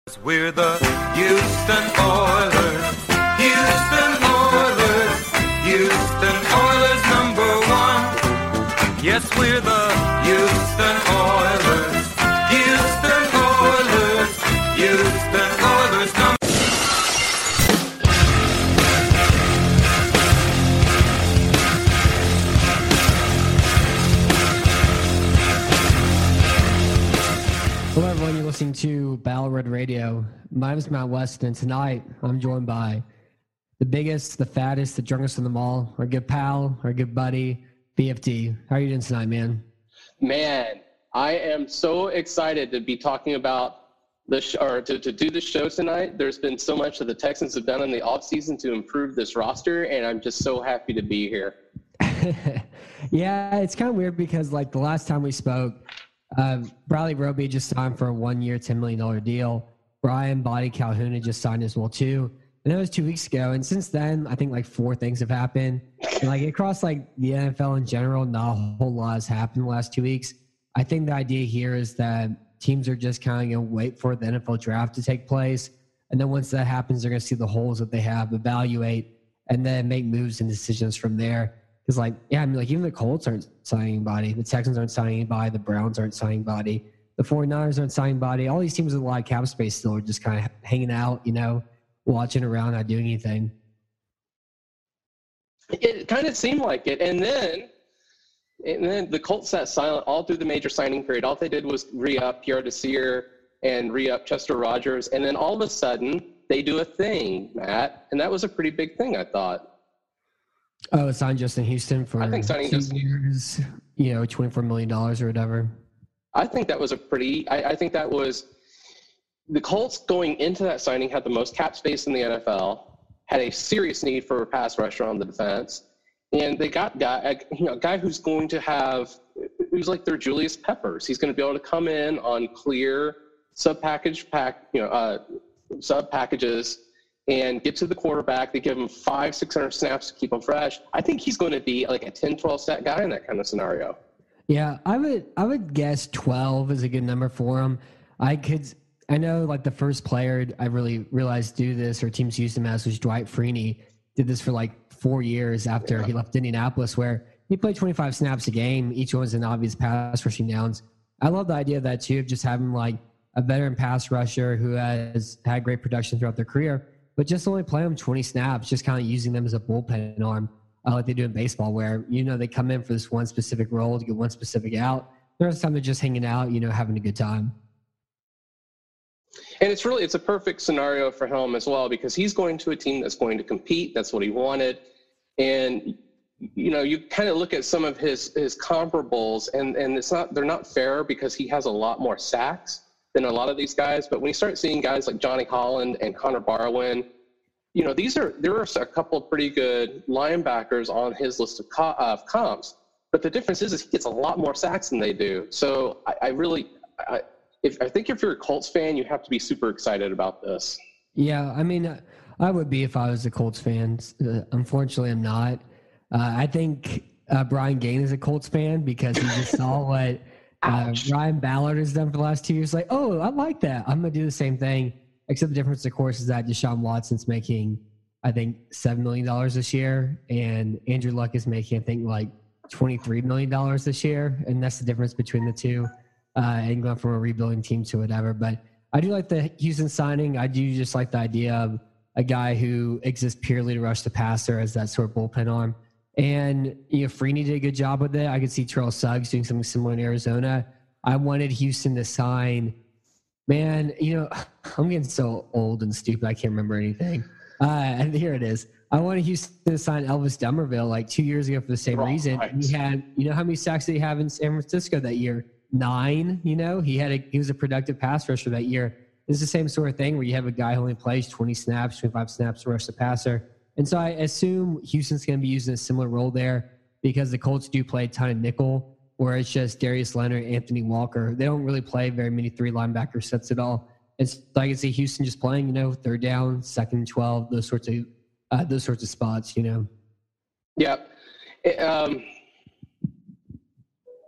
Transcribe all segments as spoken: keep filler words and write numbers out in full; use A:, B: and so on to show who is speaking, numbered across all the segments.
A: We're the Houston Oilers, Houston Oilers, Houston Oilers number one. Yes, we're the Houston Oilers, Houston Oilers, Houston Oilers number one.
B: Hello, everyone. You're listening to Battle Red Radio. My name is Matt West, and tonight I'm joined by the biggest, the fattest, the drunkest of them all, our good pal, our good buddy, B F D. How are you doing tonight, man?
C: Man, I am so excited to be talking about the sh- or to, to do this show tonight. There's been so much that the Texans have done in the offseason to improve this roster, and I'm just so happy to be here.
B: Yeah, it's kind of weird because, like, the last time we spoke, Uh, Bradley Roby just signed for a one-year, ten million dollars deal. Brian Body Calhoun had just signed as well, too. And that was two weeks ago. And since then, I think, like, four things have happened. And, like, across, like, the N F L in general, not a whole lot has happened the last two weeks. I think the idea here is that teams are just kind of going to wait for the N F L draft to take place. And then once that happens, they're going to see the holes that they have, evaluate, and then make moves and decisions from there. Because, like, yeah, I mean, like, even the Colts aren't signing anybody. The Texans aren't signing anybody. The Browns aren't signing anybody. The 49ers aren't signing anybody. All these teams with a lot of cap space still are just kind of hanging out, you know, watching around, not doing anything.
C: It kind of seemed like it. And then and then the Colts sat silent all through the major signing period. All they did was re-up Pierre Desir and re-up Chester Rogers. And then all of a sudden, they do a thing, Matt. And that was a pretty big thing, I thought.
B: Oh, signed Justin Houston for
C: I think signing
B: two
C: Justin
B: years, you know, twenty-four million dollars or whatever.
C: I think that was a pretty I, – I think that was – the Colts going into that signing had the most cap space in the N F L, had a serious need for a pass rusher on the defense, and they got guy, you know, a guy who's going to have – who's like their Julius Peppers. He's going to be able to come in on clear sub-package pack, you know, uh, sub-packages – and get to the quarterback. They give him five, six hundred snaps to keep him fresh. I think he's going to be like a ten, twelve sack guy in that kind of scenario.
B: Yeah, I would I would guess twelve is a good number for him. I could I know like the first player I really realized do this or teams used him as was Dwight Freeney. Did this for like four years after yeah. he left Indianapolis, where he played twenty-five snaps a game. Each one was an obvious pass rushing downs. I love the idea of that too, of just having like a veteran pass rusher who has had great production throughout their career, but just only play them twenty snaps, just kind of using them as a bullpen arm, uh, like they do in baseball, where, you know, they come in for this one specific role to get one specific out. The rest of the time they're just hanging out, you know, having a good time.
C: And it's really, it's a perfect scenario for him as well, because he's going to a team that's going to compete. That's what he wanted. And, you know, you kind of look at some of his, his comparables, and, and it's not, they're not fair because he has a lot more sacks than a lot of these guys. But when you start seeing guys like Johnny Holland and Connor Barwin, you know, these are, there are a couple of pretty good linebackers on his list of, co- of comps. But the difference is, is he gets a lot more sacks than they do. So I, I really, I, if I think if you're a Colts fan, you have to be super excited about this.
B: Yeah, I mean, I would be if I was a Colts fan. Uh, unfortunately, I'm not. Uh, I think uh, Brian Gaine is a Colts fan because he just saw what Uh, Ryan Ballard has done for the last two years. Like, oh, I like that. I'm going to do the same thing. Except the difference, of course, is that Deshaun Watson's making, I think, seven million dollars this year. And Andrew Luck is making, I think, like twenty-three million dollars this year. And that's the difference between the two. Uh, and going from a rebuilding team to whatever. But I do like the Houston signing. I do just like the idea of a guy who exists purely to rush the passer as that sort of bullpen arm. And, you know, Freeney did a good job with it. I could see Terrell Suggs doing something similar in Arizona. I wanted Houston to sign, man, you know, I'm getting so old and stupid, I can't remember anything. Uh, and here it is. I wanted Houston to sign Elvis Dumervil like two years ago for the same
C: Right.
B: reason. He had, you know, how many sacks did he have in San Francisco that year? Nine, you know, he had a, he was a productive pass rusher that year. It's the same sort of thing where you have a guy who only plays twenty snaps, twenty-five snaps to rush the passer. And so I assume Houston's going to be using a similar role there because the Colts do play a ton of nickel, where it's just Darius Leonard, Anthony Walker. They don't really play very many three linebacker sets at all. And so I can see Houston just playing, you know, third down, second and twelve, those sorts of uh, those sorts of spots, you know.
C: Yeah. Um,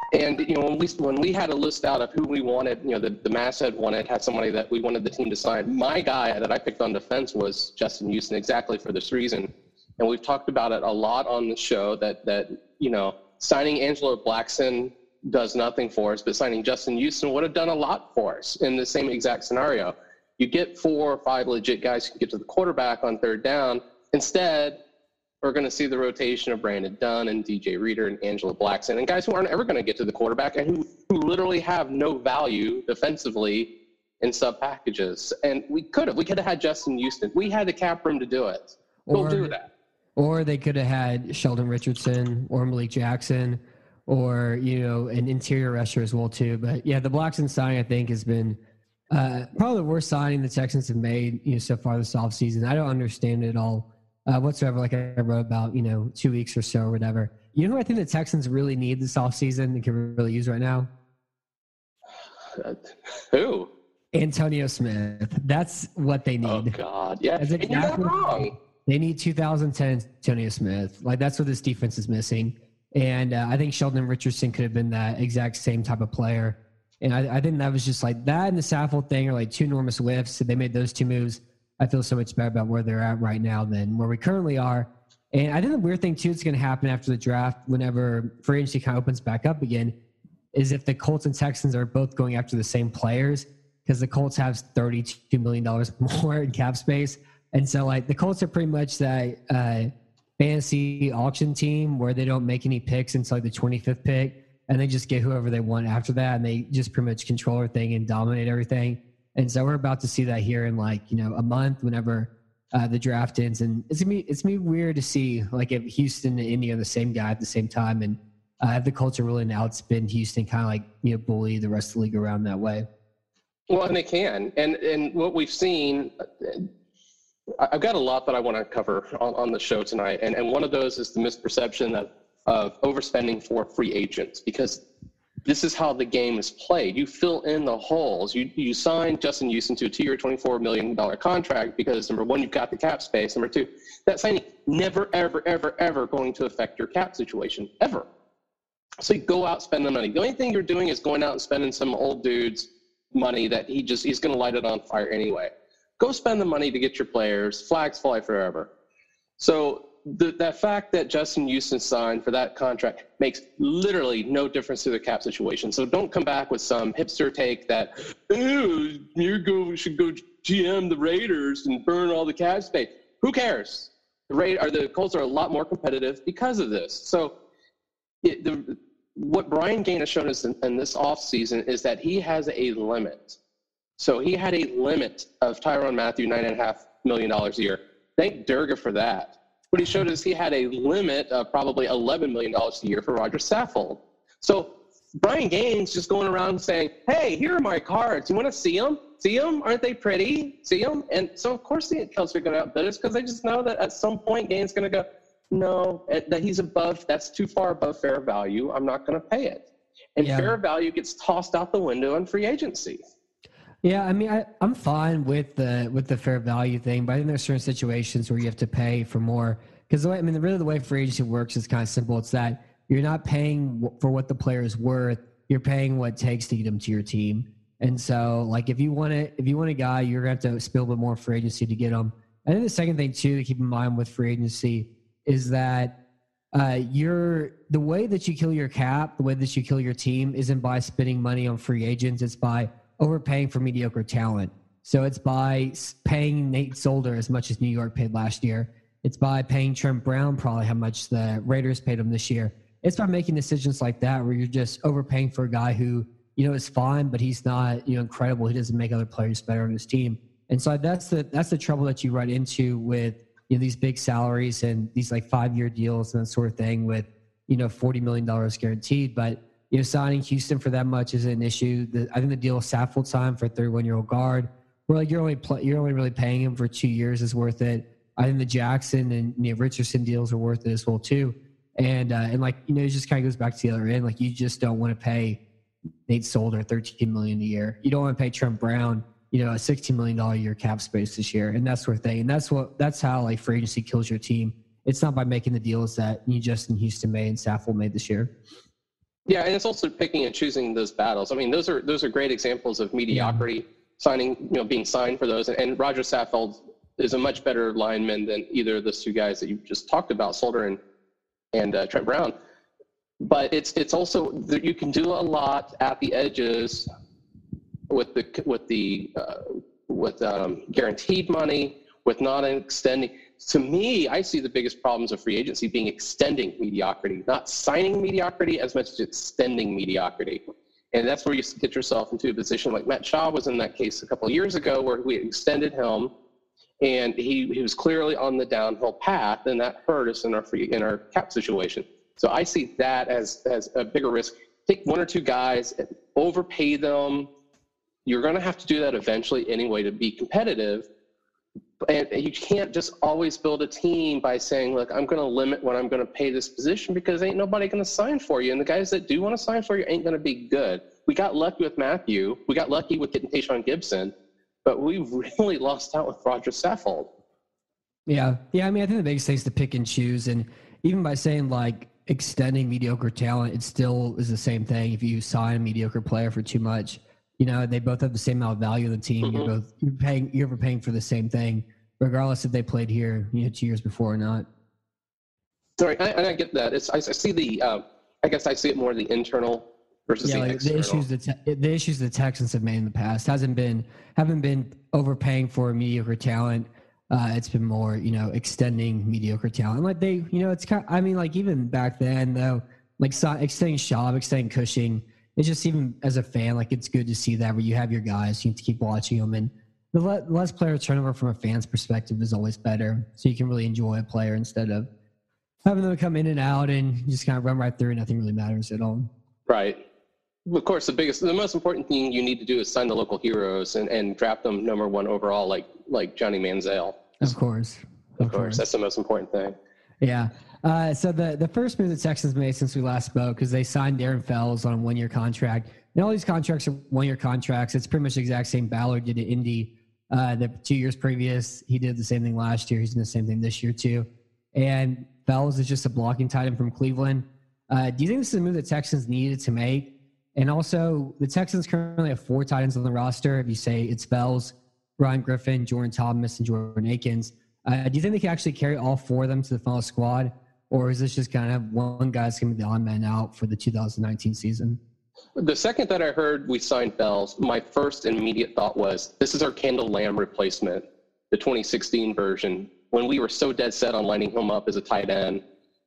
C: And, you know, when we when we had a list out of who we wanted, you know, the, the masthead wanted, had somebody that we wanted the team to sign. My guy that I picked on defense was Justin Houston, exactly for this reason. And we've talked about it a lot on the show that, that you know, signing Angelo Blackson does nothing for us, but signing Justin Houston would have done a lot for us in the same exact scenario. You get four or five legit guys who can get to the quarterback on third down. Instead, we're going to see the rotation of Brandon Dunn and D J Reader and Angelo Blackson and guys who aren't ever going to get to the quarterback and who, who literally have no value defensively in sub packages. And we could have. We could have had Justin Houston. We had the cap room to do it. We'll
B: or,
C: do that.
B: Or they could have had Sheldon Richardson or Malik Jackson or, you know, an interior rusher as well, too. But, yeah, the Blackson signing, I think, has been uh, probably the worst signing the Texans have made, you know, so far this offseason. I don't understand it at all. Uh, whatsoever, like I wrote about, you know, two weeks or so or whatever. You know who I think the Texans really need this offseason and can really use right now?
C: Uh, who?
B: Antonio Smith. That's what they need.
C: Oh, God. Yeah,
B: That's
C: exactly. And you're not wrong.
B: They need two thousand ten Antonio Smith. Like, that's what this defense is missing. And uh, I think Sheldon Richardson could have been that exact same type of player. And I, I think that was just like that and the Saffold thing are like two enormous whiffs. So they made those two moves. I feel so much better about where they're at right now than where we currently are. And I think the weird thing, too, that's going to happen after the draft, whenever free agency kind of opens back up again, is if the Colts and Texans are both going after the same players, because the Colts have thirty-two million dollars more in cap space. And so, like, the Colts are pretty much that uh, fantasy auction team where they don't make any picks until like the twenty-fifth pick, and they just get whoever they want after that, and they just pretty much control everything and dominate everything. And so we're about to see that here in like, you know, a month whenever uh, the draft ends. And it's going to be, it's going to be weird to see like if Houston and Indy are the same guy at the same time. And uh, have the culture really now outspin Houston, kind of like, you know, bully the rest of the league around that way.
C: Well, and they can. And, and what we've seen, I've got a lot that I want to cover on, on the show tonight. And, and one of those is the misperception of, of overspending for free agents, because this is how the game is played. You fill in the holes. You you sign Justin Houston to a two-year, twenty-four million dollars contract because, number one, you've got the cap space. Number two, that signing never, ever, ever, ever going to affect your cap situation, ever. So you go out, spend the money. The only thing you're doing is going out and spending some old dude's money that he just he's going to light it on fire anyway. Go spend the money to get your players. Flags fly forever. So the, that fact that Justin Houston signed for that contract makes literally no difference to the cap situation. So don't come back with some hipster take that, oh, you go should go G M the Raiders and burn all the cap space. Who cares? The Raid or the Colts are a lot more competitive because of this. So it, the, what Brian Gaine has shown us in, in this offseason is that he has a limit. So he had a limit of Tyrann Mathieu, nine and a half million dollars a year. Thank Durga for that. What he showed us, he had a limit of probably eleven million dollars a year for Roger Saffold. So Brian Gaine's just going around saying, hey, here are my cards. You want to see them? See them? Aren't they pretty? See them? And so, of course, the Colts are going to outbid us because they just know that at some point Gaine's going to go, no, that he's above, that's too far above fair value. I'm not going to pay it. And yeah. Fair value gets tossed out the window in free agency.
B: Yeah, I mean, I, I'm fine with the with the fair value thing, but I think there's certain situations where you have to pay for more. Because, I mean, really the way free agency works is kind of simple. It's that you're not paying for what the player is worth. You're paying what it takes to get them to your team. And so, like, if you want to, if you want a guy, you're going to have to spill a bit more free agency to get them. I think the second thing, too, to keep in mind with free agency is that uh, you're the way that you kill your cap, the way that you kill your team isn't by spending money on free agents. It's by overpaying for mediocre talent. So it's by paying Nate Solder as much as New York paid last year. It's by paying Trent Brown probably how much the Raiders paid him this year. It's by making decisions like that where you're just overpaying for a guy who, you know, is fine, but he's not, you know, incredible. He doesn't make other players better on his team. And so that's the that's the trouble that you run into with, you know, these big salaries and these like five-year deals and that sort of thing with, you know, forty million dollars guaranteed. But, you know, signing Houston for that much is an issue. The, I think the deal with Saffold signed for a thirty-one-year-old guard, where like you're only play, you're only really paying him for two years is worth it. I think the Jackson and, you know, Richardson deals are worth it as well too. And uh, and like, you know, it just kind of goes back to the other end. Like, you just don't want to pay Nate Solder thirteen million dollars a year. You don't want to pay Trent Brown, you know, a sixteen million dollars a year cap space this year, and that sort of thing. And that's what that's how like free agency kills your team. It's not by making the deals that you Justin Houston made and Saffold made this year.
C: Yeah, and it's also picking and choosing those battles. I mean, those are those are great examples of mediocrity, yeah. signing, you know, being signed for those. And, and Roger Saffold is a much better lineman than either of those two guys that you just talked about, Solder and and uh, Trent Brown. But it's it's also that you can do a lot at the edges with the with the uh, with um, guaranteed money, with not extending. To me, I see the biggest problems of free agency being extending mediocrity, not signing mediocrity as much as extending mediocrity. And that's where you get yourself into a position like Matt Shaw was in that case a couple of years ago, where we extended him, and he, he was clearly on the downhill path, and that hurt us in our free in our cap situation. So I see that as as a bigger risk. Take one or two guys, overpay them. You're going to have to do that eventually anyway to be competitive. And you can't just always build a team by saying, look, I'm going to limit what I'm going to pay this position because ain't nobody going to sign for you. And the guys that do want to sign for you ain't going to be good. We got lucky with Matthew. We got lucky with getting Tayshaun Gibson. But we really lost out with Roger Saffold.
B: Yeah. Yeah, I mean, I think the biggest thing is to pick and choose. And even by saying, like, extending mediocre talent, it still is the same thing. If you sign a mediocre player for too much, you know, they both have the same amount of value in the team. Mm-hmm. You're both you're paying, you're paying for the same thing, regardless if they played here, you know, two years before or not.
C: Sorry, I, and I get that. It's I, I see the. Uh, I guess I see it more the internal versus
B: yeah,
C: the
B: like
C: external.
B: The issues the te- the issues the Texans have made in the past hasn't been haven't been overpaying for mediocre talent. Uh, it's been more, you know, extending mediocre talent. Like they, you know, it's kind of, I mean, like even back then though, like so, extending Schaub, extending Cushing. It's just even as a fan, like it's good to see that where you have your guys, you have to keep watching them, and the le- less player turnover from a fan's perspective is always better. So you can really enjoy a player instead of having them come in and out and just kind of run right through and nothing really matters at all.
C: Right. Of course, the biggest, the most important thing you need to do is sign the local heroes and, and draft them number one overall, like like Johnny Manziel.
B: Of course.
C: Of, of course. course. That's the most important thing.
B: Yeah. Uh, so the, the first move the Texans made since we last spoke, because they signed Darren Fells on a one-year contract. And all these contracts are one-year contracts. It's pretty much the exact same Ballard did at Indy uh, the two years previous. He did the same thing last year. He's doing the same thing this year too. And Fells is just a blocking tight end from Cleveland. Uh, do you think this is a move the Texans needed to make? And also, the Texans currently have four tight ends on the roster. If you say it's Fells, Ryan Griffin, Jordan Thomas, and Jordan Akins, uh, do you think they can actually carry all four of them to the final squad? Or is this just kind of one guy's going to be the odd man out for the two thousand nineteen season?
C: The second that I heard we signed Fells, my first immediate thought was, this is our Kendall Lamb replacement, the twenty sixteen version, when we were so dead set on lining him up as a tight end.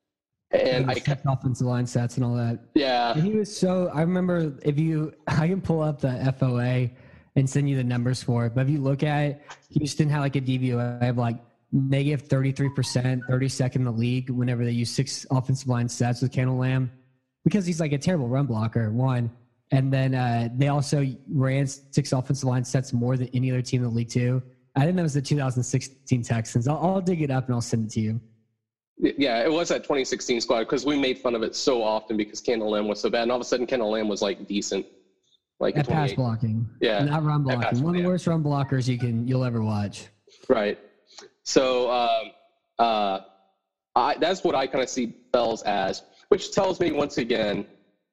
C: And I
B: kept offensive line stats and all that.
C: Yeah.
B: And he was so, I remember if you, I can pull up the F O A and send you the numbers for it. But if you look at it, Houston had like a D V O A of like negative thirty-three percent, thirty-second in the league whenever they use six offensive line sets with Kendall Lamb, because he's like a terrible run blocker, one. And then uh, they also ran six offensive line sets more than any other team in the league too. I think that was the two thousand sixteen Texans. I'll, I'll dig it up and I'll send it to you.
C: Yeah, it was that twenty sixteen squad because we made fun of it so often because Kendall Lamb was so bad. And all of a sudden, Kendall Lamb was like decent. Like
B: at pass blocking.
C: Yeah.
B: Not run blocking.
C: Pass,
B: One of
C: yeah.
B: the worst run blockers you can, you'll ever watch.
C: Right. So um, uh, I, that's what I kind of see Fells as, which tells me once again,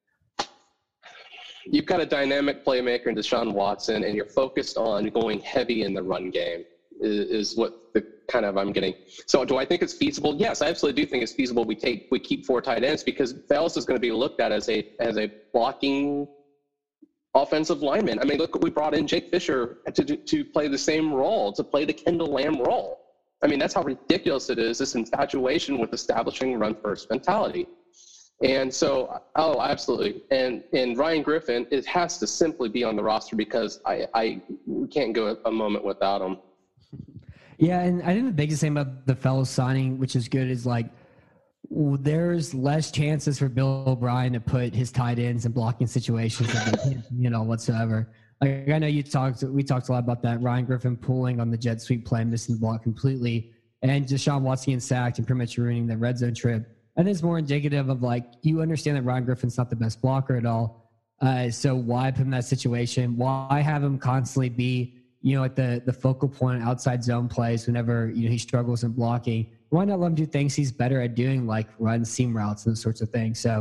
C: you've got a dynamic playmaker in Deshaun Watson, and you're focused on going heavy in the run game is, is what the kind of I'm getting. So do I think it's feasible? Yes, I absolutely do think it's feasible. We take we keep four tight ends because Fells is going to be looked at as a as a blocking offensive lineman. I mean, look, we brought in Jake Fisher to to, to play the same role, to play the Kendall Lamb role. I mean, that's how ridiculous it is, this infatuation with establishing run-first mentality. And so, oh, absolutely. And and Ryan Griffin, it has to simply be on the roster because I, I we can't go a moment without him.
B: Yeah, and I think the biggest thing about the Fellows signing, which is good, is like there's less chances for Bill O'Brien to put his tight ends in blocking situations that you know whatsoever. Like I know you talked, we talked a lot about that. Ryan Griffin pulling on the jet sweep play, missing the block completely, and Deshaun Watson getting sacked and pretty much ruining the red zone trip. I think it's more indicative of like you understand that Ryan Griffin's not the best blocker at all. Uh, so why put him in that situation? Why have him constantly be you know, at the, the focal point outside zone plays whenever, you know, he struggles in blocking? Why not let him do things he's better at doing, like run seam routes and those sorts of things? So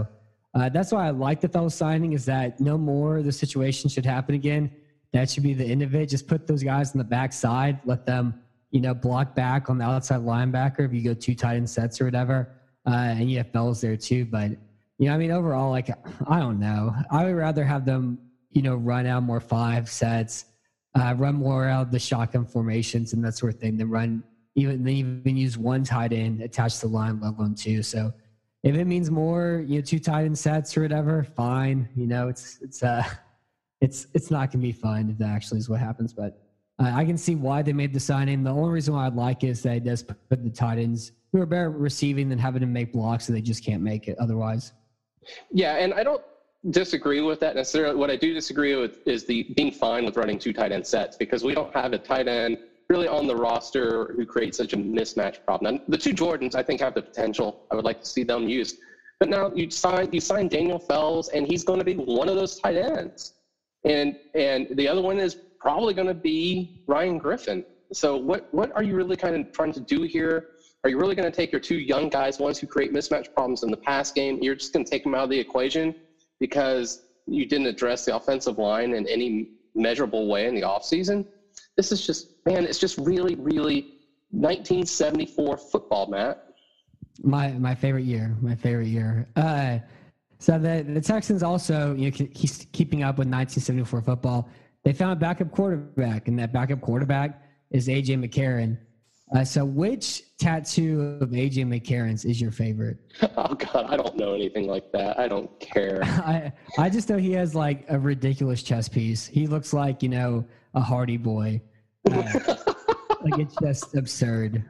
B: uh, that's why I like the fellow signing is that no more the situation should happen again. That should be the end of it. Just put those guys on the backside, let them, you know, block back on the outside linebacker if you go two tight end sets or whatever. Uh, and you have fellows there too. But, you know, I mean, overall, like, I don't know. I would rather have them, you know, run out more five sets, uh, run more out of the shotgun formations and that sort of thing than run even, they even use one tight end attached to the line, let alone two. So if it means more, you know, two tight end sets or whatever, fine. You know, it's, it's, uh, it's, it's not going to be fun if that actually is what happens. But uh, I can see why they made the signing. The only reason why I'd like it is that it does put the tight ends who are better receiving than having to make blocks, so they just can't make it otherwise.
C: Yeah, and I don't disagree with that necessarily. What I do disagree with is the being fine with running two tight end sets, because we don't have a tight end really on the roster who creates such a mismatch problem. And the two Jordans, I think, have the potential. I would like to see them used. But now you sign you sign Daniel Fells, and he's going to be one of those tight ends. And and the other one is probably going to be Ryan Griffin. So what what are you really kind of trying to do here? Are you really going to take your two young guys, ones who create mismatch problems in the pass game, you're just going to take them out of the equation because you didn't address the offensive line in any measurable way in the offseason? This is just, man, it's just really, really nineteen seventy-four football, Matt.
B: My my favorite year, my favorite year. Uh, so the, the Texans also, you know, he's keeping up with nineteen seventy-four football. They found a backup quarterback, and that backup quarterback is A J McCarron. Uh, so which tattoo of A J McCarron's is your favorite?
C: Oh, God, I don't know anything like that. I don't care.
B: I I just know he has, like, a ridiculous chest piece. He looks like, you know, a Hardy Boy. Uh, like, it's just absurd.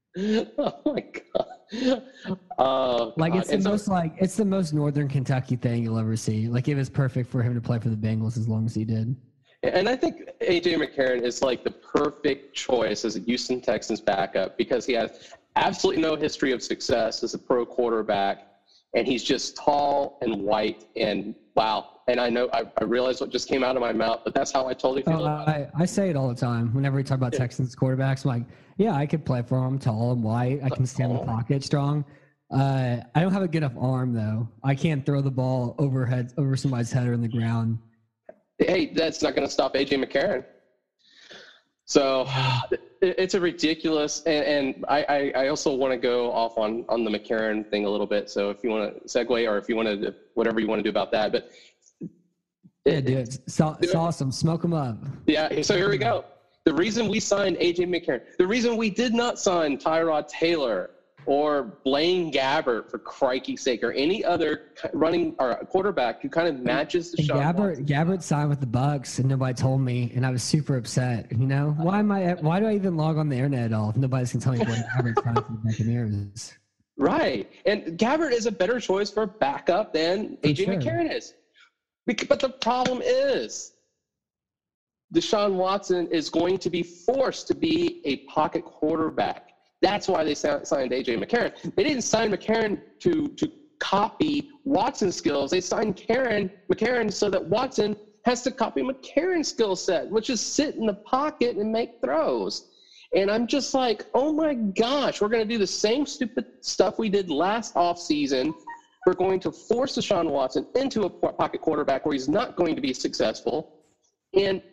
C: Oh, my God. Oh,
B: like,
C: God.
B: it's the
C: And so-
B: most, like, it's the most Northern Kentucky thing you'll ever see. Like, it was perfect for him to play for the Bengals as long as he did.
C: And I think A J McCarron is like the perfect choice as a Houston Texans backup because he has absolutely no history of success as a pro quarterback, and he's just tall and white and wow. And I know I, I realize what just came out of my mouth, but that's how I totally feel
B: Oh,
C: about it.
B: I, I say it all the time. Whenever we talk about Texans quarterbacks, I'm like, yeah, I could play for him. I'm tall and white. I can stand in the pocket strong. Uh, I don't have a good enough arm, though. I can't throw the ball overhead over somebody's head or in the ground.
C: Hey, that's not going to stop A J McCarron. So it, it's a ridiculous, and, and I, I, I also want to go off on, on the McCarron thing a little bit. So if you want to segue or if you want to, whatever you want to do about that, but
B: Yeah, dude, it's, so- it's awesome. Smoke them up.
C: yeah, so here we go. The reason we signed A J McCarron, the reason we did not sign Tyrod Taylor or Blaine Gabbert, for crikey's sake, or any other running or quarterback who kind of matches the
B: And
C: shot.
B: Gabbert, Gabbert signed with the Bucks, and nobody told me, and I was super upset. You know, why am I? Why do I even log on the internet at all if nobody's gonna tell me Blaine Gabbert signed for the Buccaneers?
C: Right, and Gabbert is a better choice for backup than A J
B: sure.
C: McCarron is. Bec- But the problem is, Deshaun Watson is going to be forced to be a pocket quarterback. That's why they signed A J McCarron. They didn't sign McCarron to, to copy Watson's skills. They signed Karen, McCarron so that Watson has to copy McCarron's skill set, which is sit in the pocket and make throws. And I'm just like, oh my gosh, we're going to do the same stupid stuff we did last offseason. We're going to force Deshaun Watson into a pocket quarterback where he's not going to be successful. And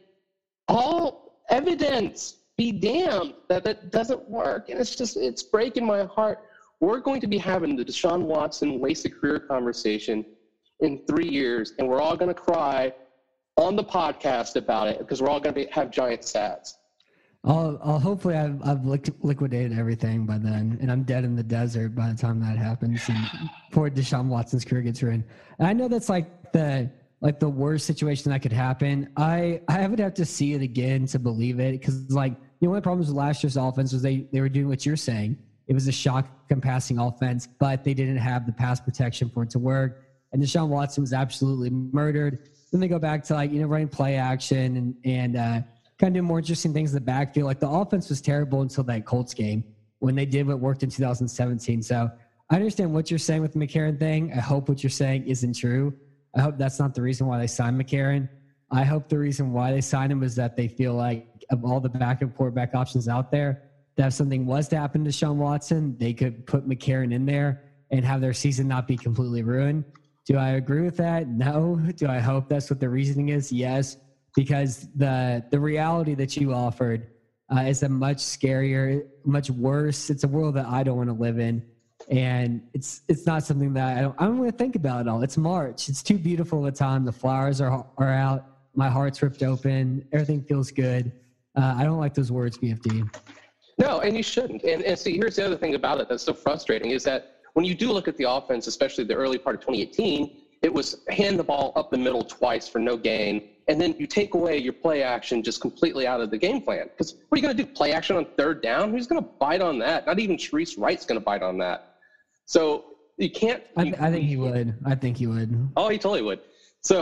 C: all evidence be damned that that doesn't work. And it's just, it's breaking my heart. We're going to be having the Deshaun Watson wasted career conversation in three years, and we're all going to cry on the podcast about it because we're all going to be, have giant stats.
B: I'll, I'll hopefully I've, I've liquidated everything by then, and I'm dead in the desert by the time that happens. And before Deshaun Watson's career gets ruined, and I know that's like the like the worst situation that could happen. I I would have to see it again to believe it, because like you know one of the problems with last year's offense was they they were doing what you're saying. It was a shotgun passing offense, but they didn't have the pass protection for it to work. And Deshaun Watson was absolutely murdered. Then they go back to like you know running play action and and. uh kind of do more interesting things in the backfield. Like the offense was terrible until that Colts game when they did what worked in two thousand seventeen. So I understand what you're saying with the McCarron thing. I hope what you're saying isn't true. I hope that's not the reason why they signed McCarron. I hope the reason why they signed him is that they feel like of all the backup quarterback options out there, that if something was to happen to Deshaun Watson, they could put McCarron in there and have their season not be completely ruined. Do I agree with that? No. Do I hope that's what the reasoning is? Yes, because the the reality that you offered uh, is a much scarier, much worse. It's a world that I don't want to live in, and it's it's not something that I don't I don't want to think about at all. It's March. It's too beautiful of a time. The flowers are are out. My heart's ripped open. Everything feels good. Uh, I don't like those words, B F D.
C: No, and you shouldn't. And, and see, here's the other thing about it that's so frustrating is that when you do look at the offense, especially the early part of twenty eighteen, it was hand the ball up the middle twice for no gain, and then you take away your play action just completely out of the game plan. Because what are you going to do, play action on third down? Who's going to bite on that? Not even Sharice Wright's going to bite on that. So you can't.
B: I,
C: you,
B: th- I think he would. I think he would.
C: Oh, he totally would. So,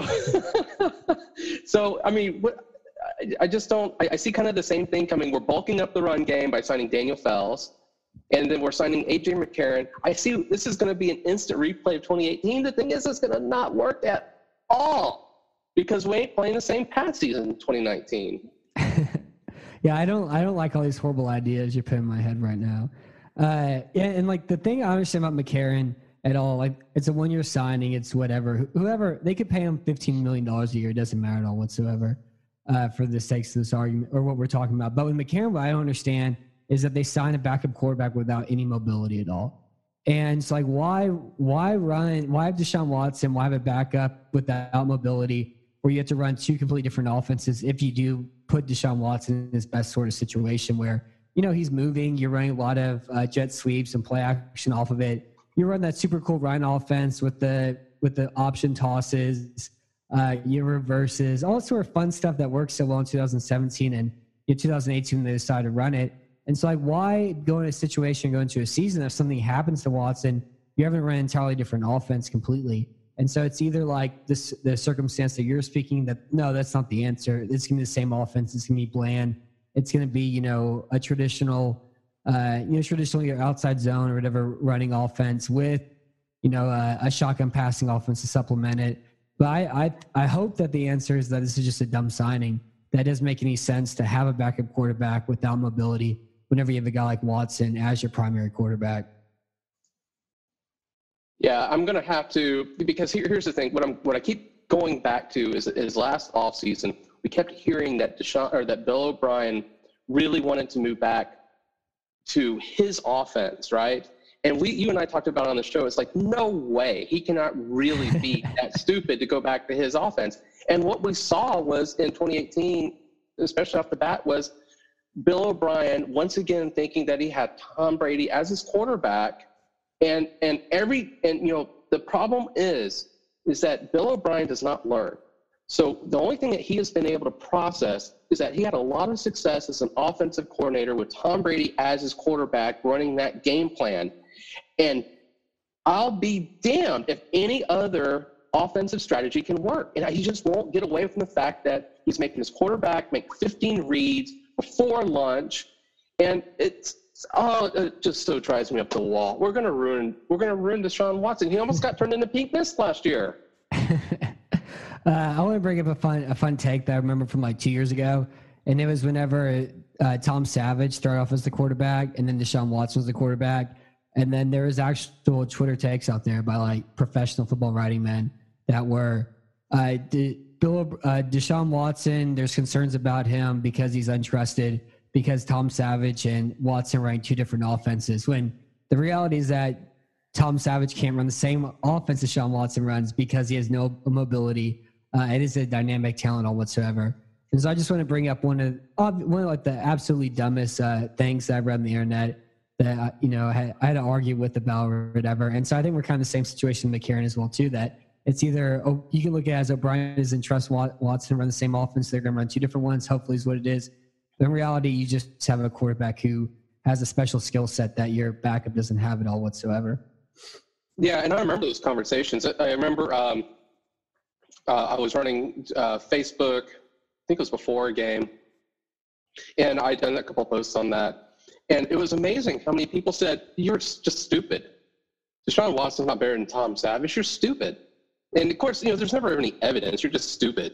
C: so I mean, what, I, I just don't. I, I see kind of the same thing coming. We're bulking up the run game by signing Daniel Fells. And then we're signing A J McCarron. I see this is going to be an instant replay of twenty eighteen. The thing is, it's going to not work at all because we ain't playing the same pass season in twenty nineteen.
B: Yeah, I don't I don't like all these horrible ideas you're putting in my head right now. Uh, yeah, and like the thing I understand about McCarron at all, like it's a one-year signing. It's whatever. Whoever, they could pay him fifteen million dollars a year. It doesn't matter at all whatsoever uh, for the sakes of this argument or what we're talking about. But with McCarron, what I don't understand is that they sign a backup quarterback without any mobility at all. And it's like, why why run, why have Deshaun Watson, why have a backup without mobility where you have to run two completely different offenses if you do put Deshaun Watson in his best sort of situation where, you know, he's moving, you're running a lot of uh, jet sweeps and play action off of it. You run that super cool Ryan offense with the with the option tosses, uh, your reverses, all sort of fun stuff that worked so well in two thousand seventeen and in two thousand eighteen when they decided to run it. And so, like, why go in a situation, go into a season if something happens to Watson, you haven't run an entirely different offense completely. And so it's either like this, the circumstance that you're speaking that, no, that's not the answer. It's going to be the same offense. It's going to be bland. It's going to be, you know, a traditional, uh, you know, traditionally your outside zone or whatever running offense with, you know, uh, a shotgun passing offense to supplement it. But I, I, I hope that the answer is that this is just a dumb signing. That doesn't make any sense to have a backup quarterback without mobility whenever you have a guy like Watson as your primary quarterback.
C: Yeah, I'm going to have to, because here, here's the thing. What I'm, what I keep going back to is, is last offseason, we kept hearing that Deshaun or that Bill O'Brien really wanted to move back to his offense, right? And we, you and I talked about on the show, it's like, no way. He cannot really be that stupid to go back to his offense. And what we saw was in twenty eighteen, especially off the bat, was Bill O'Brien once again thinking that he had Tom Brady as his quarterback, and and every and you know the problem is is that Bill O'Brien does not learn. So the only thing that he has been able to process is that he had a lot of success as an offensive coordinator with Tom Brady as his quarterback, running that game plan. And I'll be damned if any other offensive strategy can work. And he just won't get away from the fact that he's making his quarterback make fifteen reads before lunch, and it's oh, it just so drives me up the wall. We're gonna ruin, we're gonna ruin Deshaun Watson. He almost got turned into Pete Mist last year.
B: uh, I want to bring up a fun, a fun take that I remember from like two years ago, and it was whenever uh, Tom Savage started off as the quarterback, and then Deshaun Watson was the quarterback, and then there was actual Twitter takes out there by like professional football writing men that were. Uh, the, Bill, uh, Deshaun Watson, there's concerns about him because he's untrusted, because Tom Savage and Watson ran two different offenses, when the reality is that Tom Savage can't run the same offense as Deshaun Watson runs because he has no mobility. Uh, it is a dynamic talent all whatsoever. And so I just want to bring up one of, one of like the absolutely dumbest uh, things that I read on the internet that, uh, you know, I had, I had to argue with about or whatever. And so I think we're kind of the same situation with McCarron as well, too, that it's either, oh, you can look at it as O'Brien doesn't trust Watson to run the same offense. They're going to run two different ones, hopefully is what it is. But in reality, you just have a quarterback who has a special skill set that your backup doesn't have at all whatsoever.
C: Yeah, and I remember those conversations. I remember um, uh, I was running uh, Facebook, I think it was before a game, and I'd done a couple of posts on that. And it was amazing how many people said, you're just stupid. Deshaun Watson's not better than Tom Savage. You're stupid. And, of course, you know, there's never any evidence. You're just stupid.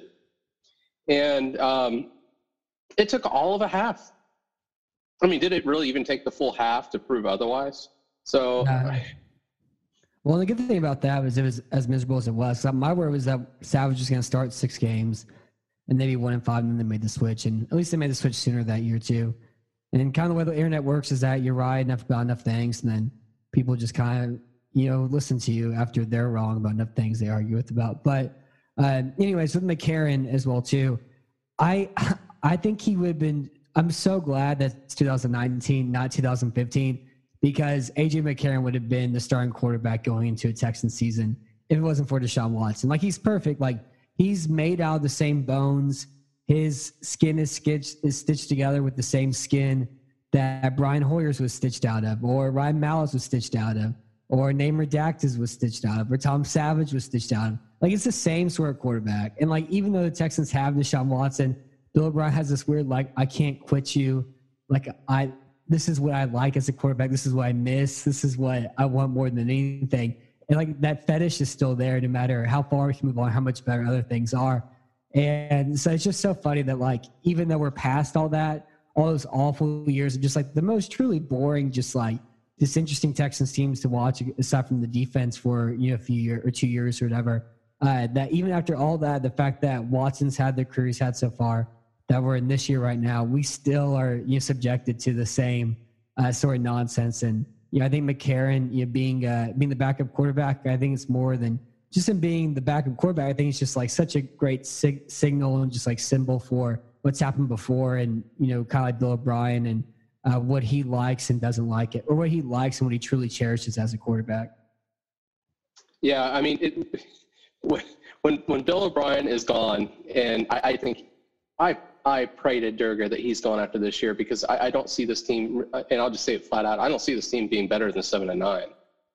C: And um, it took all of a half. I mean, did it really even take the full half to prove otherwise? So,
B: uh, Well, the good thing about that was it was as miserable as it was. So my word was that Savage was going to start six games and maybe one and five, and then they made the switch. And at least they made the switch sooner that year too. And kind of the way the internet works is that you're right enough about enough things, and then people just kind of, you know, listen to you after they're wrong about enough things they argue with about. But uh, anyways, with McCarron as well too, I I think he would have been. I'm so glad that it's two thousand nineteen, not two thousand fifteen. Because A J McCarron would have been the starting quarterback going into a Texans season if it wasn't for Deshaun Watson. Like, he's perfect. Like, he's made out of the same bones. His skin is stitched, is stitched together with the same skin that Brian Hoyer's was stitched out of, or Ryan Mallett was stitched out of, or Name Redacted was stitched out of, or Tom Savage was stitched out of. Like, it's the same sort of quarterback. And, like, even though the Texans have Deshaun Watson, Bill O'Brien has this weird, like, I can't quit you. Like, I... this is what I like as a quarterback. This is what I miss. This is what I want more than anything. And like that fetish is still there no matter how far we can move on, how much better other things are. And so it's just so funny that like, even though we're past all that, all those awful years of just like the most truly boring, just like disinteresting Texans teams to watch aside from the defense for, you know, a few years or two years or whatever, uh, that even after all that, the fact that Watson's had the career he's had so far, that we're in this year right now, we still are, you know, subjected to the same uh, sort of nonsense. And, you know, I think McCarron, you know, being, uh, being the backup quarterback, I think it's more than just him being the backup quarterback. I think it's just like such a great sig- signal and just like symbol for what's happened before. And, you know, kind of like Bill O'Brien and uh, what he likes and doesn't like it, or what he likes and what he truly cherishes as a quarterback.
C: Yeah. I mean, it, when, when Bill O'Brien is gone, and I, I think I, I pray to Durga that he's gone after this year, because I, I don't see this team, and I'll just say it flat out, I don't see this team being better than seven and nine.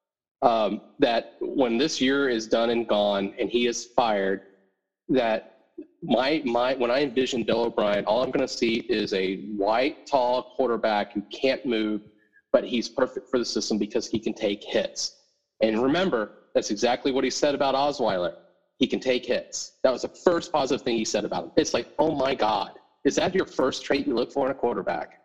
C: Um, that when this year is done and gone and he is fired, that my my when I envision Bill O'Brien, all I'm going to see is a white, tall quarterback who can't move, but he's perfect for the system because he can take hits. And remember, that's exactly what he said about Osweiler. He can take hits. That was the first positive thing he said about him. It's like, oh my God, is that your first trait you look for in a quarterback?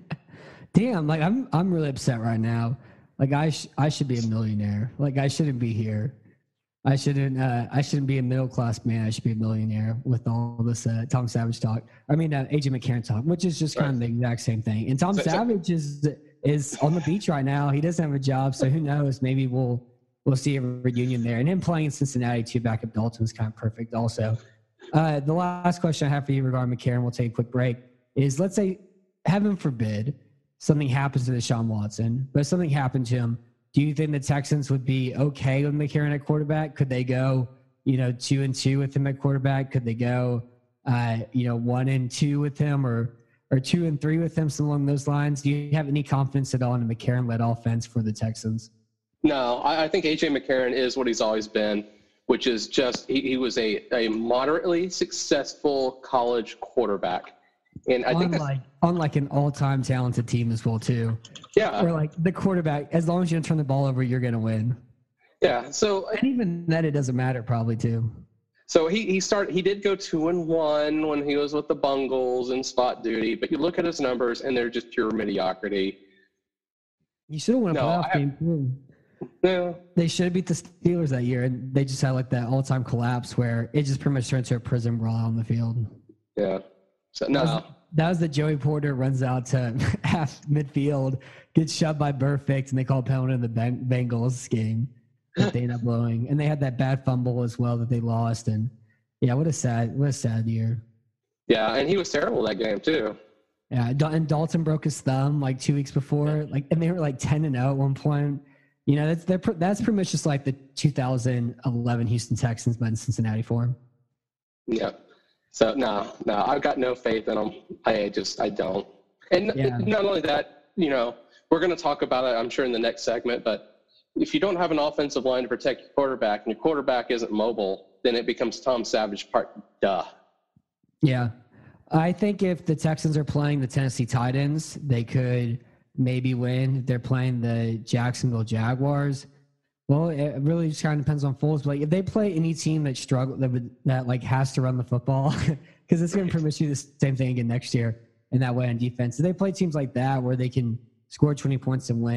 B: Damn, like I'm I'm really upset right now. Like I sh- I should be a millionaire. Like I shouldn't be here. I shouldn't uh, I shouldn't be a middle class man. I should be a millionaire with all this uh, Tom Savage talk. I mean uh, A J McCarron talk, which is just kind right. of the exact same thing. And Tom so, Savage so- is is on the beach right now. He doesn't have a job, so who knows? Maybe we'll. We'll see a reunion there. And him playing in Cincinnati too, back up Dalton is kind of perfect also. Uh, the last question I have for you regarding McCarron, we'll take a quick break, is let's say, heaven forbid, something happens to Deshaun Watson, but if something happened to him, do you think the Texans would be okay with McCarron at quarterback? Could they go, you know, two and two with him at quarterback? Could they go, uh, you know, one and two with him or or two and three with him, something along those lines? Do you have any confidence at all in a McCarron-led offense for the Texans?
C: No, I, I think A J McCarron is what he's always been, which is just he, he was a, a moderately successful college quarterback. And I think
B: unlike, unlike an all-time talented team as well, too.
C: Yeah.
B: Or like the quarterback, as long as you don't turn the ball over, you're going to win.
C: Yeah. So
B: and even then, it doesn't matter probably, too.
C: So he he started. He did go two and one when he was with the Bungles in spot duty, but you look at his numbers and they're just pure mediocrity.
B: You should have won a
C: no,
B: playoff game, too.
C: No.
B: They should have beat the Steelers that year, and they just had like that all-time collapse where it just pretty much turned to a prison brawl on the field.
C: Yeah. So no.
B: That was, that was the Joey Porter runs out to half midfield, gets shoved by Burfict, and they call a penalty in the Bengals game that they end up blowing. And they had that bad fumble as well that they lost. And yeah, what a sad, what a sad year.
C: Yeah, and he was terrible that game too.
B: Yeah, and Dalton broke his thumb like two weeks before, like, and they were like ten and zero at one point. You know, that's they're, that's pretty much just like the two thousand eleven Houston Texans, but in Cincinnati form.
C: Yeah. So no, no, I've got no faith in them. I just, I don't. And yeah. Not only that, you know, we're going to talk about it, I'm sure, in the next segment. But if you don't have an offensive line to protect your quarterback, and your quarterback isn't mobile, then it becomes Tom Savage part. Duh.
B: Yeah, I think if the Texans are playing the Tennessee Titans, they could maybe win. If they're playing the Jacksonville Jaguars, well, it really just kind of depends on Foles. But like, if they play any team that struggle that would, that like has to run the football, because it's going to pretty much do the same thing again next year in that way on defense. If they play teams like that where they can score twenty points and win,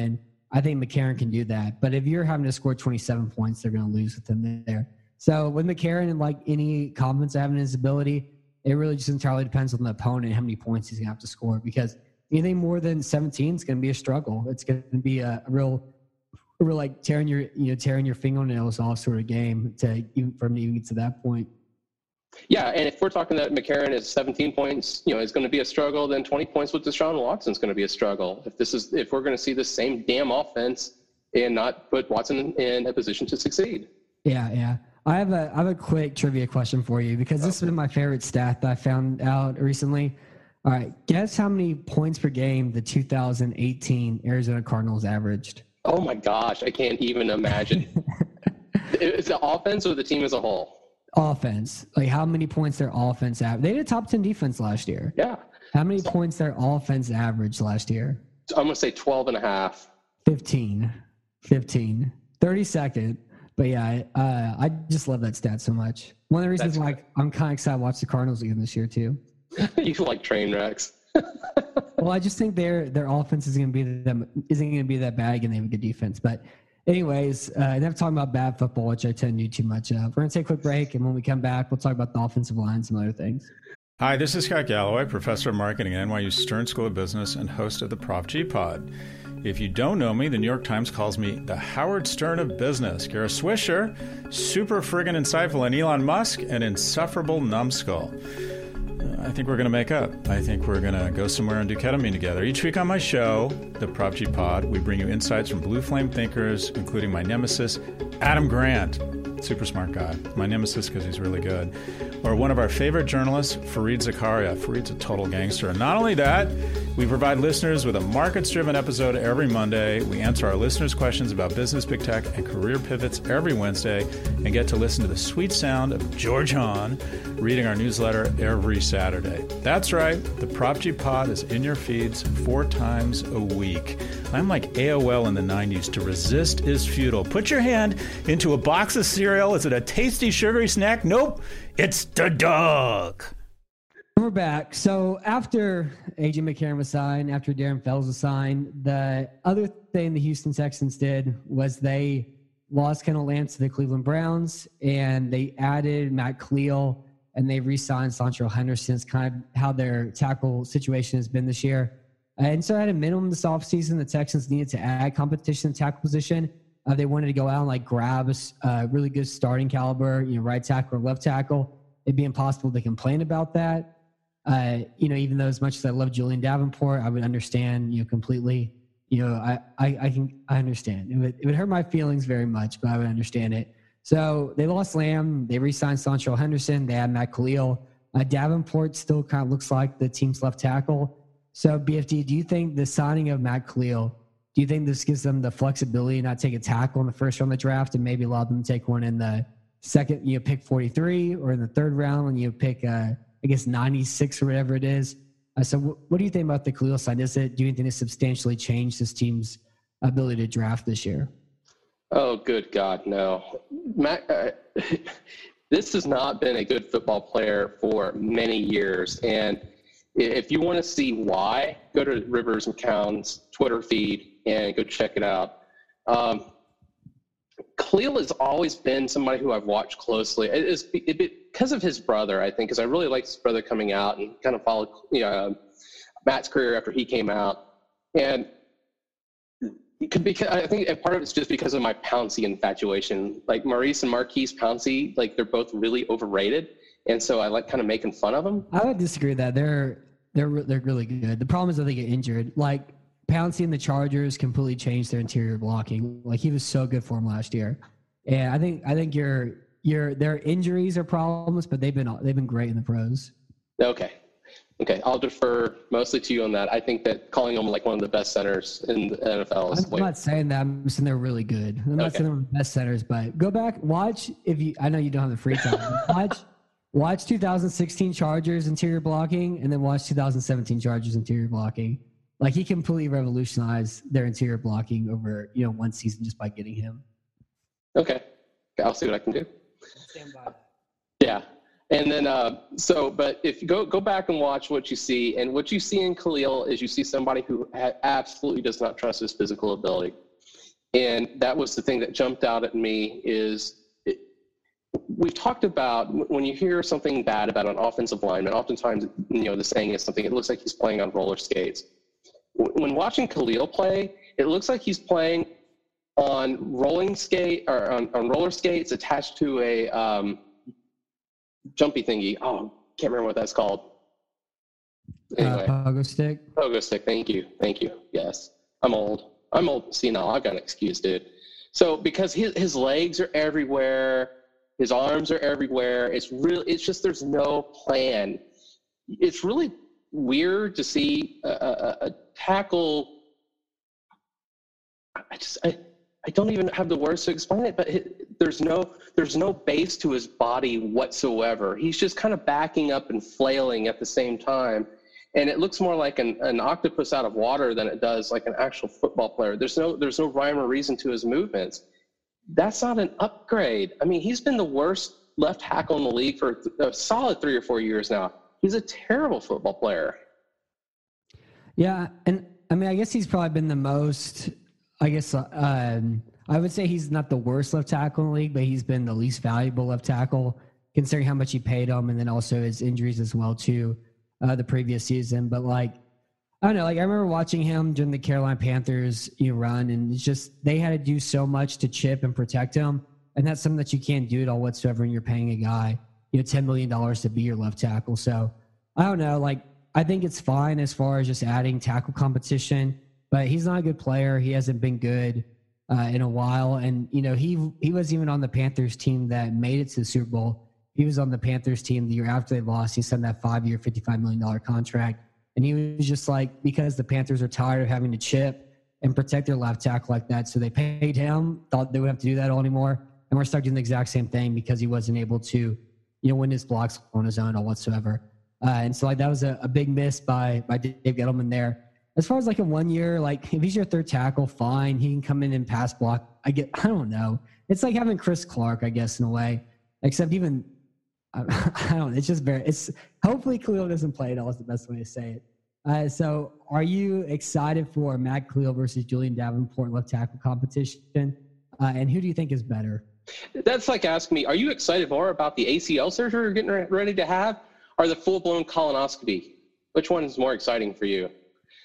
B: I think McCarron can do that. But if you're having to score twenty-seven points, they're going to lose with him there. So with McCarron and like any confidence I have in his ability, it really just entirely depends on the opponent and how many points he's going to have to score, because anything more than seventeen is going to be a struggle. It's going to be a, a real, a real like tearing your, you know, tearing your fingernails off sort of game to even for him to even get to that point.
C: Yeah, and if we're talking that McCarron is seventeen points, you know, is going to be a struggle, then twenty points with Deshaun Watson is going to be a struggle. If this is, if we're going to see the same damn offense and not put Watson in, in a position to succeed.
B: Yeah, yeah. I have a I have a quick trivia question for you, because this has been my favorite stat that I found out recently. All right, guess how many points per game the two thousand eighteen Arizona Cardinals averaged?
C: Oh my gosh, I can't even imagine. Is it offense or the team as a whole?
B: Offense. Like how many points their offense averaged? They did a top ten defense last year.
C: Yeah.
B: How many points their offense averaged last year?
C: I'm going to say twelve and a half.
B: fifteen. fifteen. thirty-second. But yeah, uh, I just love that stat so much. One of the reasons why I'm kind of excited to watch the Cardinals again this year too.
C: You like train wrecks.
B: Well, I just think their their offense is going to be them isn't going to be that bad, and they have a good defense. But anyways, uh, enough talking about bad football, which I tend to do too much of. We're going to take a quick break, and when we come back, we'll talk about the offensive line and some other things.
D: Hi, this is Scott Galloway, professor of marketing at N Y U Stern School of Business and host of the Prof G Pod. If you don't know me, the New York Times calls me the Howard Stern of business. Kara Swisher, super friggin' insightful, and Elon Musk, an insufferable numbskull. I think we're going to make up. I think we're going to go somewhere and do ketamine together. Each week on my show, the Prop G Pod, we bring you insights from blue flame thinkers, including my nemesis, Adam Grant. Super smart guy. My nemesis because he's really good. Or one of our favorite journalists, Fareed Zakaria. Fareed's a total gangster. And not only that, we provide listeners with a markets-driven episode every Monday. We answer our listeners' questions about business, big tech, and career pivots every Wednesday, and get to listen to the sweet sound of George Hahn reading our newsletter every Saturday. That's right. The Prop G Pod is in your feeds four times a week. I'm like A O L in the nineties. To resist is futile. Put your hand into a box of cereal. Is it a tasty, sugary snack? Nope. It's the dog.
B: We're back. So after A J McCarron was signed, after Darren Fells was signed, the other thing the Houston Texans did was they lost Kendall Lance to the Cleveland Browns, and they added Matt Cleel, and they re-signed Sancho Henderson. It's kind of how their tackle situation has been this year. And so at a minimum this offseason, the Texans needed to add competition in tackle position. Uh, they wanted to go out and like grab a uh, really good starting caliber, you know, right tackle or left tackle. It'd be impossible to complain about that. Uh, you know, even though as much as I love Julian Davenport, I would understand, you know, completely, you know, I, I, I can, I understand. It would, it would hurt my feelings very much, but I would understand it. So they lost Lamb. They re-signed Sancho Henderson. They had Matt Khalil. Uh, Davenport still kind of looks like the team's left tackle. So B F D, do you think the signing of Matt Khalil, do you think this gives them the flexibility to not take a tackle in the first round of the draft and maybe allow them to take one in the second, you know, pick forty-three, or in the third round when you pick, uh, I guess, ninety-six or whatever it is? Uh, so w- what do you think about the Khalil sign? Does it, do you think it substantially change this team's ability to draft this year?
C: Oh, good God, no. Matt, uh, this has not been a good football player for many years. And if you want to see why, go to Rivers McCown's Twitter feed and go check it out. Um, Khalil has always been somebody who I've watched closely. It is it, because of his brother, I think, because I really liked his brother coming out and kind of followed, you know, Matt's career after he came out. And it could be, I think part of it's just because of my Pouncey infatuation. Like Maurice and Marquise Pouncey, like they're both really overrated. And so I like kind of making fun of them.
B: I would disagree with that. They're they're they're really good. The problem is that they get injured. Like Pouncey and the Chargers completely changed their interior blocking. Like he was so good for them last year. And I think I think your your their injuries are problems, but they've been they've been great in the pros.
C: Okay. Okay, I'll defer mostly to you on that. I think that calling them like one of the best centers in the N F L is.
B: I'm
C: way-
B: not saying that. I'm saying they're really good. I'm not
C: Okay.
B: saying they're the best centers, but go back, watch if you. I know you don't have the free time. but watch, watch two thousand sixteen Chargers interior blocking, and then watch two thousand seventeen Chargers interior blocking. Like he completely revolutionized their interior blocking over you know one season just by getting him.
C: Okay, I'll see what I can do. Yeah. And then, uh, so, but if you go go back and watch what you see, and what you see in Khalil is you see somebody who ha- absolutely does not trust his physical ability. And that was the thing that jumped out at me is it, we've talked about when you hear something bad about an offensive lineman, oftentimes, you know, the saying is something, it looks like he's playing on roller skates. When watching Khalil play, it looks like he's playing on rolling skate or on, on roller skates attached to a um, jumpy thingy. Oh, can't remember what that's called. Anyway.
B: Uh, pogo stick.
C: Pogo stick. Thank you. Thank you. Yes. I'm old. I'm old. See, now I've got an excuse, dude. So because his, his legs are everywhere, his arms are everywhere. It's really, it's just, there's no plan. It's really weird to see a, a, a tackle. I just, I, I don't even have the words to explain it, but it, there's no, there's no base to his body whatsoever. He's just kind of backing up and flailing at the same time. And it looks more like an, an octopus out of water than it does like an actual football player. There's no, there's no rhyme or reason to his movements. That's not an upgrade. I mean, he's been the worst left tackle in the league for a solid three or four years now. He's a terrible football player.
B: Yeah, and I mean, I guess he's probably been the most, I guess, um, I would say he's not the worst left tackle in the league, but he's been the least valuable left tackle, considering how much he paid him, and then also his injuries as well, too, uh, the previous season. But, like, I don't know, like, I remember watching him during the Carolina Panthers you know, run, and it's just they had to do so much to chip and protect him, and that's something that you can't do at all whatsoever when you're paying a guy, you know, ten million dollars to be your left tackle. So, I don't know, like, I think it's fine as far as just adding tackle competition, but he's not a good player. He hasn't been good uh, in a while. And, you know, he he was even on the Panthers team that made it to the Super Bowl. He was on the Panthers team the year after they lost. He signed that five-year, fifty-five million dollars contract. And he was just like, because the Panthers are tired of having to chip and protect their left tackle like that, so they paid him, thought they wouldn't have to do that all anymore. And we're starting doing the exact same thing because he wasn't able to, you know, win his blocks on his own or whatsoever. Uh, and so like that was a, a big miss by by Dave Gettleman there. As far as like a one year, like if he's your third tackle, fine. He can come in and pass block. I get, I don't know. It's like having Chris Clark, I guess, in a way. Except even, I, I don't know. It's just very, it's hopefully Khalil doesn't play at all is the best way to say it. Uh, so are you excited for Matt Khalil versus Julian Davenport left tackle competition? Uh, and who do you think is better?
C: That's like asking me, are you excited more about the A C L surgery you're getting ready to have or the full-blown colonoscopy? Which one is more exciting for you?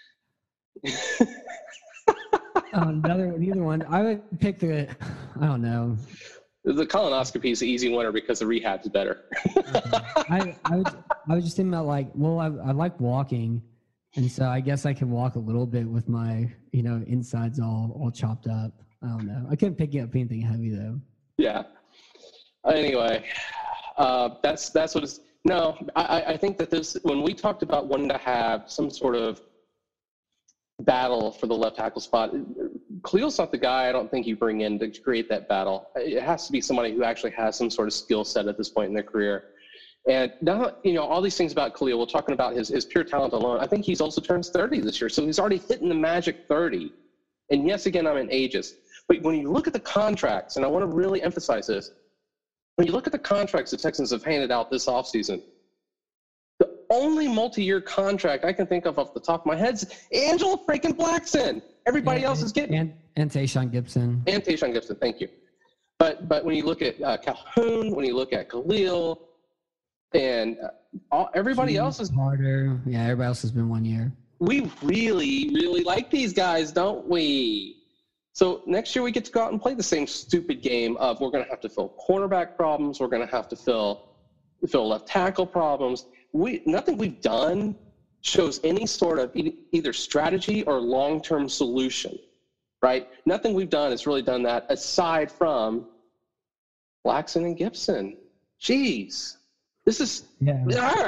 B: oh, another neither one. I would pick the, I don't know.
C: The colonoscopy is the easy winner because the rehab is better.
B: I, I, would, I was just thinking about like, well, I, I like walking. And so I guess I can walk a little bit with my, you know, insides all, all chopped up. I don't know. I couldn't pick up anything heavy though.
C: Yeah. Anyway, uh, that's that's what it's. No, I, I think that this when we talked about wanting to have some sort of battle for the left tackle spot, Khalil's not the guy I don't think you bring in to create that battle. It has to be somebody who actually has some sort of skill set at this point in their career. And now, you know, all these things about Khalil, we're talking about his, his pure talent alone. I think he's also turned thirty this year, so he's already hitting the magic thirty. And yes, again, I'm an ageist. But when you look at the contracts, and I want to really emphasize this, when you look at the contracts the Texans have handed out this offseason, the only multi-year contract I can think of off the top of my head is Angela freaking Blackson. Everybody
B: and,
C: else is getting
B: and and Tayshaun Gibson.
C: And Tayshaun Gibson, thank you. But but when you look at uh, Calhoun, when you look at Khalil, and uh, all, everybody
B: Keith
C: else is
B: harder. Yeah, everybody else has been one year.
C: We really, really like these guys, don't we? So next year we get to go out and play the same stupid game of we're going to have to fill cornerback problems, we're going to have to fill fill left tackle problems. We nothing we've done shows any sort of e- either strategy or long-term solution, right? Nothing we've done has really done that aside from Blackson and Gibson. Jeez, this is
B: yeah.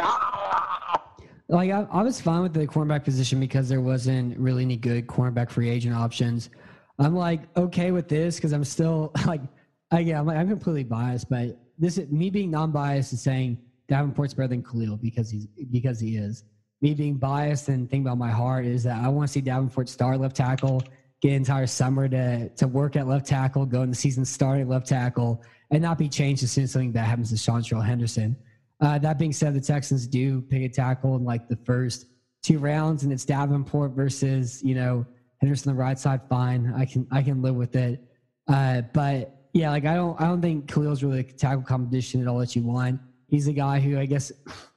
B: Like I, I was fine with the cornerback position because there wasn't really any good cornerback free agent options. I'm like okay with this because I'm still like, I, yeah, I'm like I'm completely biased, but this is me being non-biased is saying Davenport's better than Khalil because he's because he is. Me being biased and thinking about my heart is that I want to see Davenport start left tackle, get entire summer to to work at left tackle, go in the season starting left tackle, and not be changed as soon as something bad happens to Seantrell Henderson. Uh, that being said, the Texans do pick a tackle in like the first two rounds, and it's Davenport versus, you know, Henderson on the right side, fine. I can I can live with it. Uh, but yeah, like I don't I don't think Khalil's really a tackle competition at all that you want. He's a guy who I guess,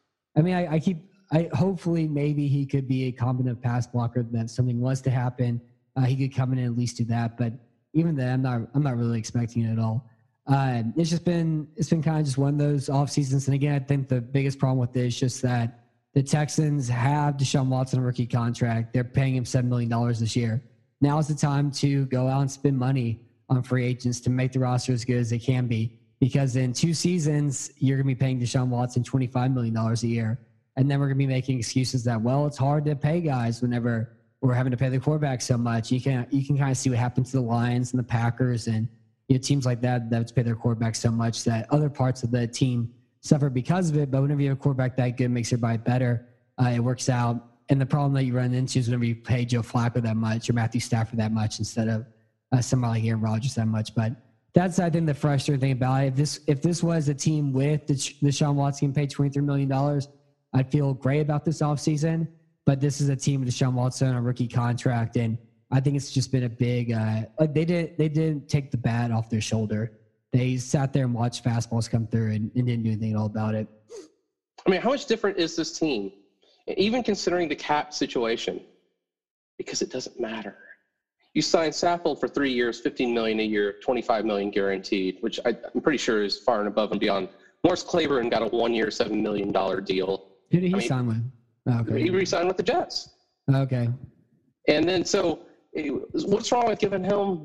B: I mean, I, I keep I hopefully maybe he could be a competent pass blocker. That something was to happen, uh, he could come in and at least do that. But even then, I'm not I'm not really expecting it at all. Uh, it's just been it's been kind of just one of those off seasons. And again, I think the biggest problem with it is just that the Texans have Deshaun Watson on a rookie contract. They're paying him seven million dollars this year. Now is the time to go out and spend money on free agents to make the roster as good as they can be. Because in two seasons, you're going to be paying Deshaun Watson twenty-five million dollars a year. And then we're going to be making excuses that, well, it's hard to pay guys whenever we're having to pay the quarterback so much. You can you can kind of see what happened to the Lions and the Packers and you know, teams like that that pay their quarterback so much that other parts of the team suffer because of it. But whenever you have a quarterback that good, makes everybody better, uh, it works out. And the problem that you run into is whenever you pay Joe Flacco that much or Matthew Stafford that much instead of uh, somebody like Aaron Rodgers that much. But that's, I think, the frustrating thing about it. If this if this was a team with the Deshaun Watson paid twenty-three million dollars, I'd feel great about this offseason. But this is a team with Deshaun Watson on a rookie contract, and I think it's just been a big uh, – like they, did, they didn't take the bat off their shoulder. They sat there and watched fastballs come through and, and didn't do anything at all about it.
C: I mean, how much different is this team, even considering the cap situation? Because it doesn't matter. You signed Saffold for three years, fifteen million dollars a year, twenty-five million dollars guaranteed, which I, I'm pretty sure is far and above and beyond. Morris Claiborne got a one-year, seven million dollars deal.
B: Who did he
C: I mean,
B: sign with? Oh, okay.
C: He re-signed with the Jets.
B: Okay.
C: And then, so what's wrong with giving him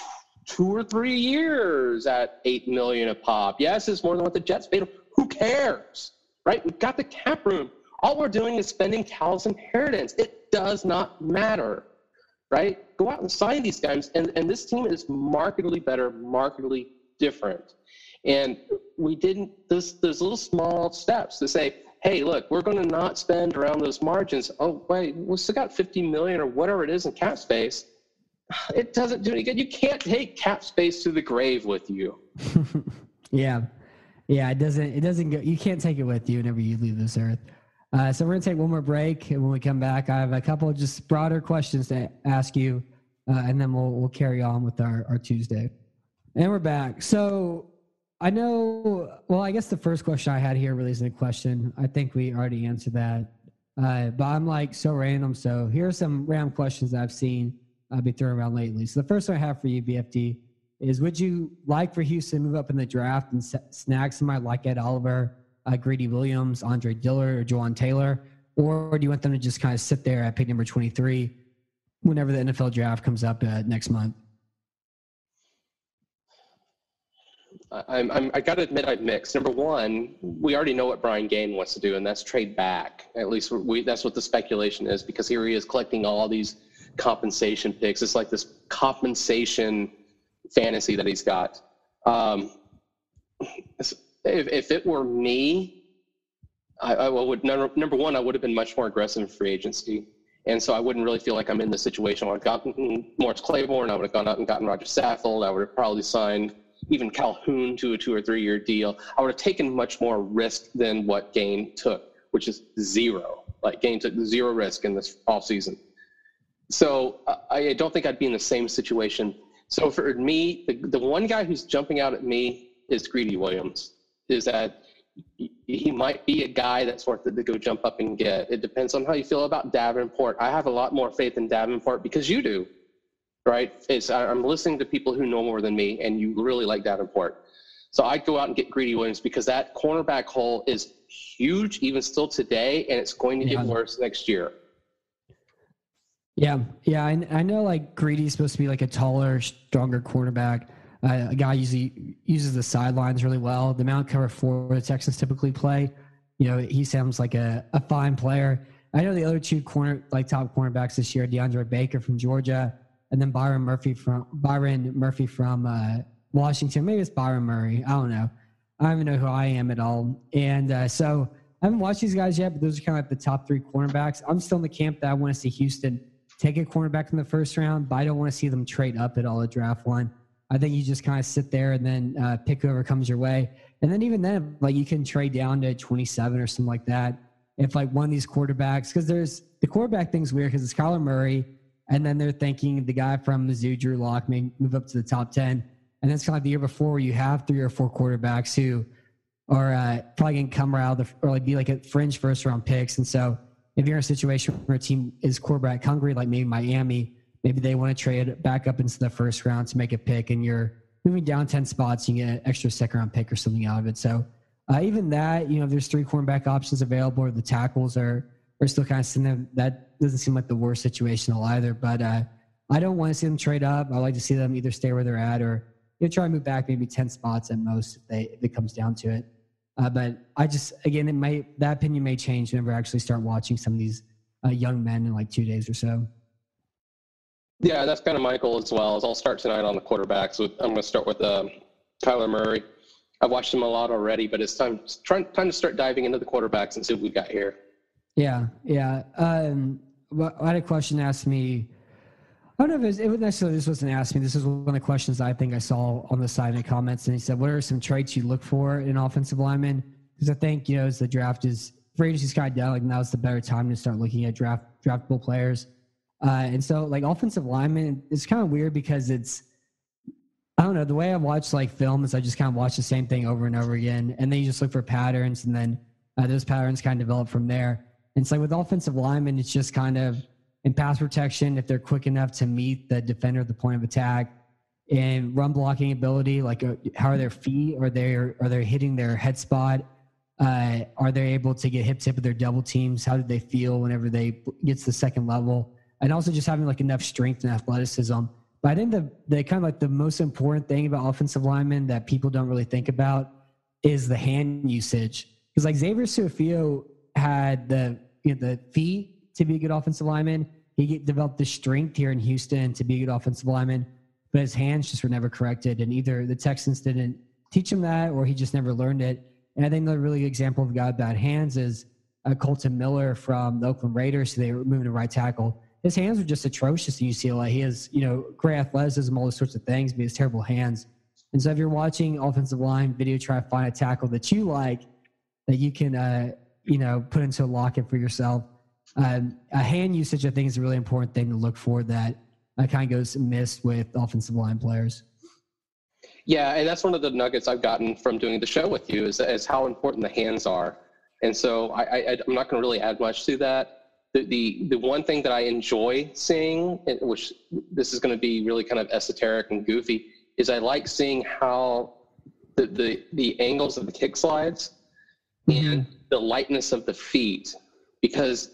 C: two or three years at eight million dollars a pop? Yes, it's more than what the Jets paid him. Who cares, right? We've got the cap room. All we're doing is spending Cal's inheritance. It does not matter, right? Go out and sign these guys. And, and this team is markedly better, markedly different. And we didn't, those, those little small steps to say, hey, look, we're going to not spend around those margins. Oh, wait, we still got fifty million dollars or whatever it is in cap space. It doesn't do any good. You can't take cap space to the grave with you.
B: yeah. Yeah, it doesn't, it doesn't go, you can't take it with you whenever you leave this earth. Uh, so we're going to take one more break. And when we come back, I have a couple of just broader questions to ask you. Uh, and then we'll, we'll carry on with our, our Tuesday. And we're back. So I know, well, I guess the first question I had here really isn't a question. I think we already answered that. Uh, but I'm like so random. So here are some random questions that I've seen uh, be thrown around lately. So the first one I have for you, B F D, is would you like for Houston to move up in the draft and snag somebody like Ed Oliver, uh, Greedy Williams, Andre Dillard, or Juwan Taylor? Or do you want them to just kind of sit there at pick number twenty-three whenever the N F L draft comes up uh, next month?
C: I'm, I'm, I got to admit I'm mixed. Number one, we already know what Brian Gaine wants to do, and that's trade back. At least we, that's what the speculation is, because here he is collecting all these compensation picks. It's like this compensation fantasy that he's got. Um, if, if it were me, I, I would number, number one, I would have been much more aggressive in free agency. And so I wouldn't really feel like I'm in the situation where I've gotten Morris Claiborne. I would have gone out and gotten Roger Saffold. I would have probably signed even Calhoun to a two or three year deal. I would have taken much more risk than what Gaine took, which is zero. Like Gaine took zero risk in this offseason. So I don't think I'd be in the same situation. So for me, the, the one guy who's jumping out at me is Greedy Williams, is that he might be a guy that's worth it to go jump up and get. It depends on how you feel about Davenport. I have a lot more faith in Davenport because you do. Right? It's, I'm listening to people who know more than me, and you really like Davenport. So I'd go out and get Greedy Williams because that cornerback hole is huge even still today, and it's going to
B: yeah.
C: get worse next year.
B: Yeah, yeah. I, I know like Greedy's supposed to be like a taller, stronger cornerback. Uh, a guy usually uses the sidelines really well. The mount cover four the Texans typically play, you know, he sounds like a, a fine player. I know the other two corner like top cornerbacks this year, DeAndre Baker from Georgia, and then Byron Murphy from Byron Murphy from uh, Washington. Maybe it's Byron Murray. I don't know. I don't even know who I am at all. And uh, so I haven't watched these guys yet, but those are kind of like the top three cornerbacks. I'm still in the camp that I want to see Houston take a cornerback in the first round, but I don't want to see them trade up at all at draft one. I think you just kind of sit there and then uh, pick whoever comes your way. And then even then, like you can trade down to twenty-seven or something like that. If like one of these quarterbacks, because there's the quarterback thing's weird because it's Kyler Murray And then they're thinking the guy from Mizzou, Drew Lock, may move up to the top ten. And then it's kind of like the year before where you have three or four quarterbacks who are uh, probably going to come around the, or like be like a fringe first round picks. And so if you're in a situation where a team is quarterback hungry, like maybe Miami, maybe they want to trade back up into the first round to make a pick, and you're moving down ten spots, you get an extra second round pick or something out of it. So uh, even that, you know, there's three cornerback options available, or the tackles are, are still kind of sitting there. That doesn't seem like the worst situation either, but uh, I don't want to see them trade up. I like to see them either stay where they're at, or you know, try and move back maybe ten spots at most if, they, if it comes down to it. Uh, but I just, again, it might, that opinion may change whenever I actually start watching some of these uh, young men in like two days or so.
C: Yeah, that's kind of my goal as well. Is I'll start tonight on the quarterbacks. With I'm going to start with um, Kyler Murray. I've watched him a lot already, but it's time trying time to start diving into the quarterbacks and see what we got here.
B: Yeah, yeah. Um, well, I had a question asked me. I don't know if it, was, it was necessarily this wasn't asked me. This is one of the questions I think I saw on the side in the comments, and he said, "What are some traits you look for in offensive linemen?" Because I think, you know, as the draft is free agency's kind of done, like now's the better time to start looking at draft draftable players. Uh, and so, like, offensive linemen, it's kind of weird because it's, I don't know, the way I watch, like, film is I just kind of watch the same thing over and over again, and then you just look for patterns, and then uh, those patterns kind of develop from there. And so, like, with offensive linemen, it's just kind of in pass protection, if they're quick enough to meet the defender at the point of attack, and run blocking ability, like, uh, how are their feet? Are they, are they hitting their head spot? Uh, are they able to get hip tip with their double teams? How do they feel whenever they get to the second level? And also just having like enough strength and athleticism. But I think the, the kind of like the most important thing about offensive linemen that people don't really think about is the hand usage. Because like Xavier Su'a-Filo had the, you know, the feet to be a good offensive lineman. He get, developed the strength here in Houston to be a good offensive lineman, but his hands just were never corrected. And either the Texans didn't teach him that, or he just never learned it. And I think the really good example of a guy with bad hands is uh, Colton Miller from the Oakland Raiders. So they were moving to right tackle. His hands are just atrocious in U C L A. He has, you know, great athleticism, all those sorts of things, but he has terrible hands. And so if you're watching offensive line video, try to find a tackle that you like, that you can, uh, you know, put into a locket for yourself. Um, a hand usage, I think, is a really important thing to look for that uh, kind of goes missed with offensive line players.
C: Yeah, and that's one of the nuggets I've gotten from doing the show with you is, is how important the hands are. And so I, I, I'm not going to really add much to that. The, the the one thing that I enjoy seeing, which this is going to be really kind of esoteric and goofy, is I like seeing how the the, the angles of the kick slides mm-hmm. and the lightness of the feet, because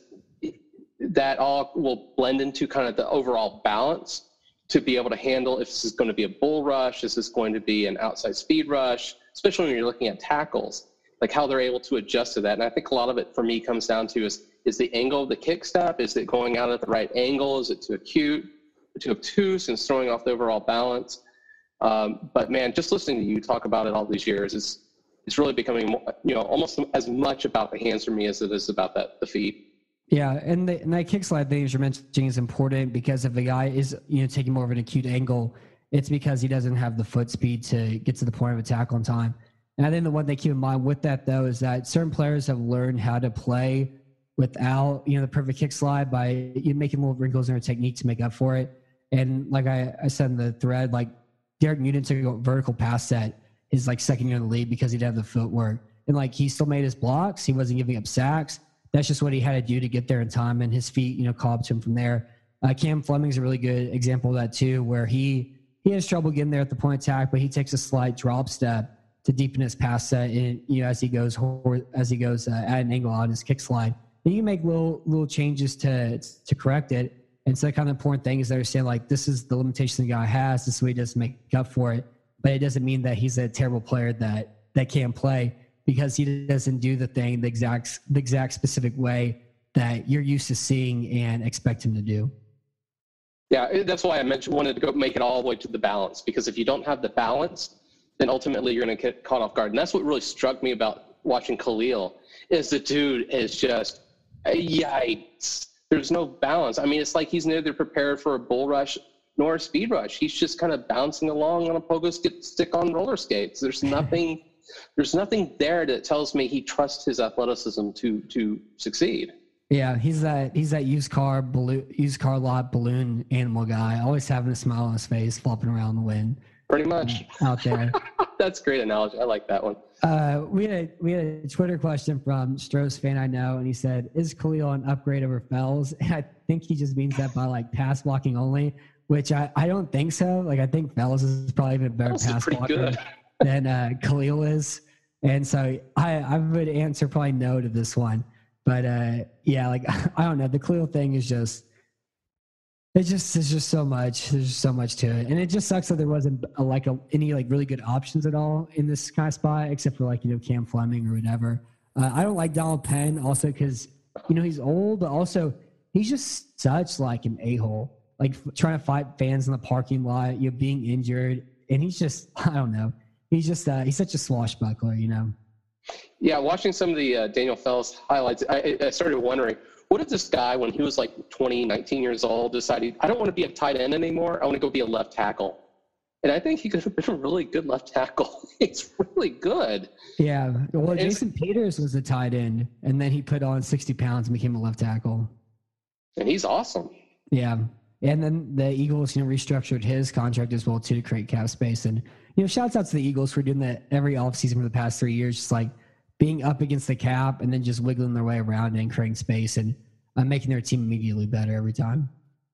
C: that all will blend into kind of the overall balance to be able to handle if this is going to be a bull rush, is this going to be an outside speed rush, especially when you're looking at tackles, like how they're able to adjust to that. And I think a lot of it for me comes down to is, is the angle of the kick step? Is it going out at the right angle? Is it too acute, too obtuse, and it's throwing off the overall balance? Um, but man, just listening to you talk about it all these years is it's really becoming, you know, almost as much about the hands for me as it is about that the feet.
B: Yeah, and, the, and that kick slide thing you're mentioning is important because if a guy is, you know, taking more of an acute angle, it's because he doesn't have the foot speed to get to the point of a tackle in time. And I think the one thing to keep in mind with that, though, is that certain players have learned how to play without, you know, the perfect kick slide by you know, making little wrinkles in their technique to make up for it. And like I, I said in the thread, like Derek Newton took a vertical pass set his like second year in the league because he'd have the footwork. And like he still made his blocks. He wasn't giving up sacks. That's just what he had to do to get there in time. And his feet, you know, caught up to him from there. Uh, Cam Fleming's a really good example of that too, where he, he has trouble getting there at the point of attack, but he takes a slight drop step to deepen his pass set. And, you know, as he goes, as he goes uh, at an angle on his kick slide, and you can make little, little changes to, to correct it. And so the kind of important thing is to understand, like, this is the limitation the guy has. This is what he does to make up for it. But it doesn't mean that he's a terrible player that, that can't play, because he doesn't do the thing the exact the exact specific way that you're used to seeing and expect him to do.
C: Yeah, that's why I mentioned wanted to go make it all the way to the balance, because if you don't have the balance, then ultimately you're going to get caught off guard. And that's what really struck me about watching Khalil is the dude is just, yikes. There's no balance. I mean, it's like he's neither prepared for a bull rush nor a speed rush. He's just kind of bouncing along on a pogo stick on roller skates. There's nothing... There's nothing there that tells me he trusts his athleticism to to succeed.
B: Yeah, he's that he's that used car balloon, used car lot balloon animal guy, always having a smile on his face, flopping around in the wind.
C: Pretty much
B: out there.
C: That's a great analogy. I like that one.
B: Uh, we had a, we had a Twitter question from Stroh's fan I know, and he said, "Is Khalil an upgrade over Fells?" And I think he just means that by like pass blocking only, which I, I don't think so. Like I think Fells is probably even a better
C: Fells
B: pass blocker
C: good.
B: than uh, Khalil is, and so I I would answer probably no to this one. But uh, yeah, like I don't know, the Khalil thing is just it's just there's just so much there's just so much to it, and it just sucks that there wasn't a, like a, any like really good options at all in this kind of spot, except for like you know Cam Fleming or whatever. Uh, I don't like Donald Penn also because you know he's old, but also he's just such like an a-hole, like f- trying to fight fans in the parking lot, you know, being injured, and he's just I don't know, he's just uh, he's such a swashbuckler, you know.
C: Yeah, watching some of the uh, Daniel Fells highlights, I, I started wondering, what if this guy, when he was like twenty, nineteen years old, decided, I don't want to be a tight end anymore, I want to go be a left tackle. And I think he could have been a really good left tackle. He's really good.
B: Yeah, well,
C: It's-
B: Jason Peters was a tight end, and then he put on sixty pounds and became a left tackle.
C: And he's awesome.
B: Yeah. And then the Eagles, you know, restructured his contract as well, too, to create cap space. And, you know, shouts out to the Eagles for doing that every offseason for the past three years, just like being up against the cap and then just wiggling their way around and creating space and uh, making their team immediately better every time.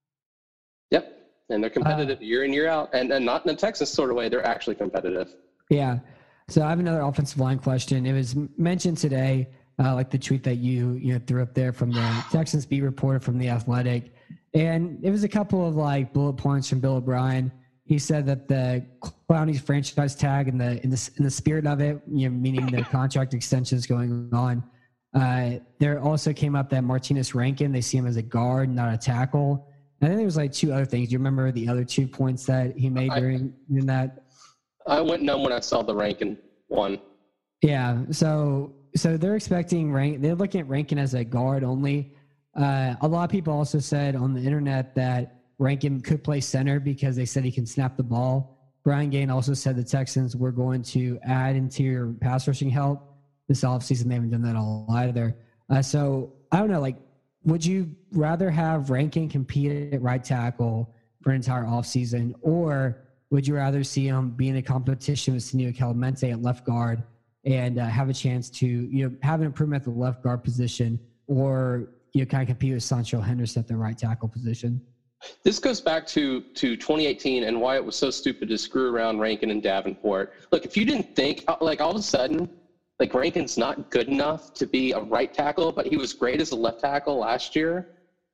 C: Yep. And they're competitive uh, year in, year out. And, and not in a Texas sort of way. They're actually competitive.
B: Yeah. So I have another offensive line question. It was mentioned today, uh, like the tweet that you, you know, threw up there from the Texans beat reporter from The Athletic. And it was a couple of like bullet points from Bill O'Brien. He said that the Clowney's franchise tag in the in the in the spirit of it, you know, meaning the contract extensions going on. Uh, there also came up that Martinez Rankin, they see him as a guard, not a tackle. And then there was like two other things. Do you remember the other two points that he made during I, in that?
C: I went numb when I saw the Rankin one.
B: Yeah. So so they're expecting Rankin. They're looking at Rankin as a guard only. Uh, a lot of people also said on the internet that Rankin could play center because they said he can snap the ball. Brian Gaine also said the Texans were going to add interior pass rushing help this offseason. They haven't done that all either. Uh, so I don't know, like, would you rather have Rankin compete at right tackle for an entire offseason, or would you rather see him be in a competition with Senio Calamente at left guard and uh, have a chance to, you know, have an improvement at the left guard position, or you know, kind of compete with Sancho Henderson at the right tackle position?
C: This goes back to, to twenty eighteen and why it was so stupid to screw around Rankin and Davenport. Look, if you didn't think, like all of a sudden, like Rankin's not good enough to be a right tackle, but he was great as a left tackle last year.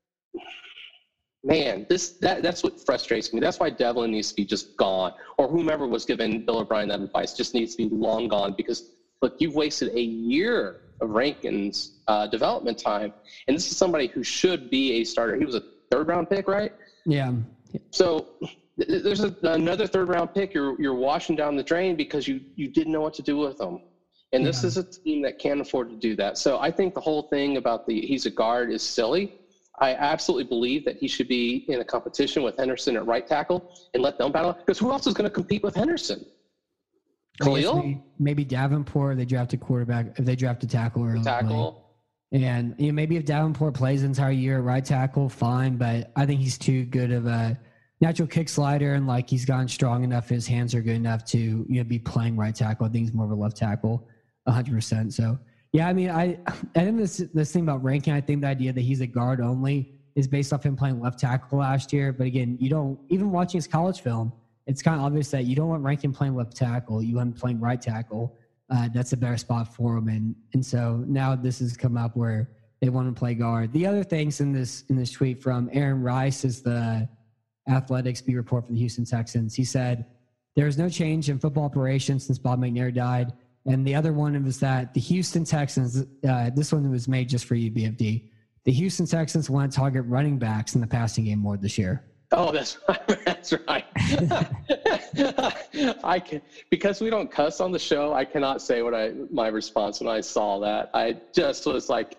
C: Man, this that that's what frustrates me. That's why Devlin needs to be just gone, or whomever was giving Bill O'Brien that advice just needs to be long gone, because look, you've wasted a year of Rankin's uh, development time, and this is somebody who should be a starter. He was a third round pick, right?
B: Yeah.
C: So th- there's a, another third round pick you're you're washing down the drain because you you didn't know what to do with them. And this yeah. is a team that can't afford to do that. So I think the whole thing about the he's a guard is silly. I absolutely believe that he should be in a competition with Henderson at right tackle and let them battle. Because who else is going to compete with Henderson? Khalil?
B: Maybe, maybe Davenport. They draft a quarterback. If they draft a tackle early.
C: Tackle.
B: And you know, maybe if Davenport plays the entire year at right tackle, fine. But I think he's too good of a natural kick slider, and like he's gotten strong enough. His hands are good enough to you know be playing right tackle. I think he's more of a left tackle, one hundred percent. So. Yeah, I mean, I I think this this thing about Rankin, I think the idea that he's a guard only is based off him playing left tackle last year. But again, you don't even watching his college film, it's kind of obvious that you don't want Rankin playing left tackle. You want him playing right tackle. Uh, that's a better spot for him. And and so now this has come up where they want him to play guard. The other things in this in this tweet from Aaron Rice is the Athletics beat report for the Houston Texans. He said, "There is no change in football operations since Bob McNair died." And the other one was that the Houston Texans, uh, this one was made just for you, B F D. The Houston Texans want to target running backs in the passing game more this year.
C: Oh, that's right. That's right. I can, because we don't cuss on the show, I cannot say what I my response when I saw that. I just was like,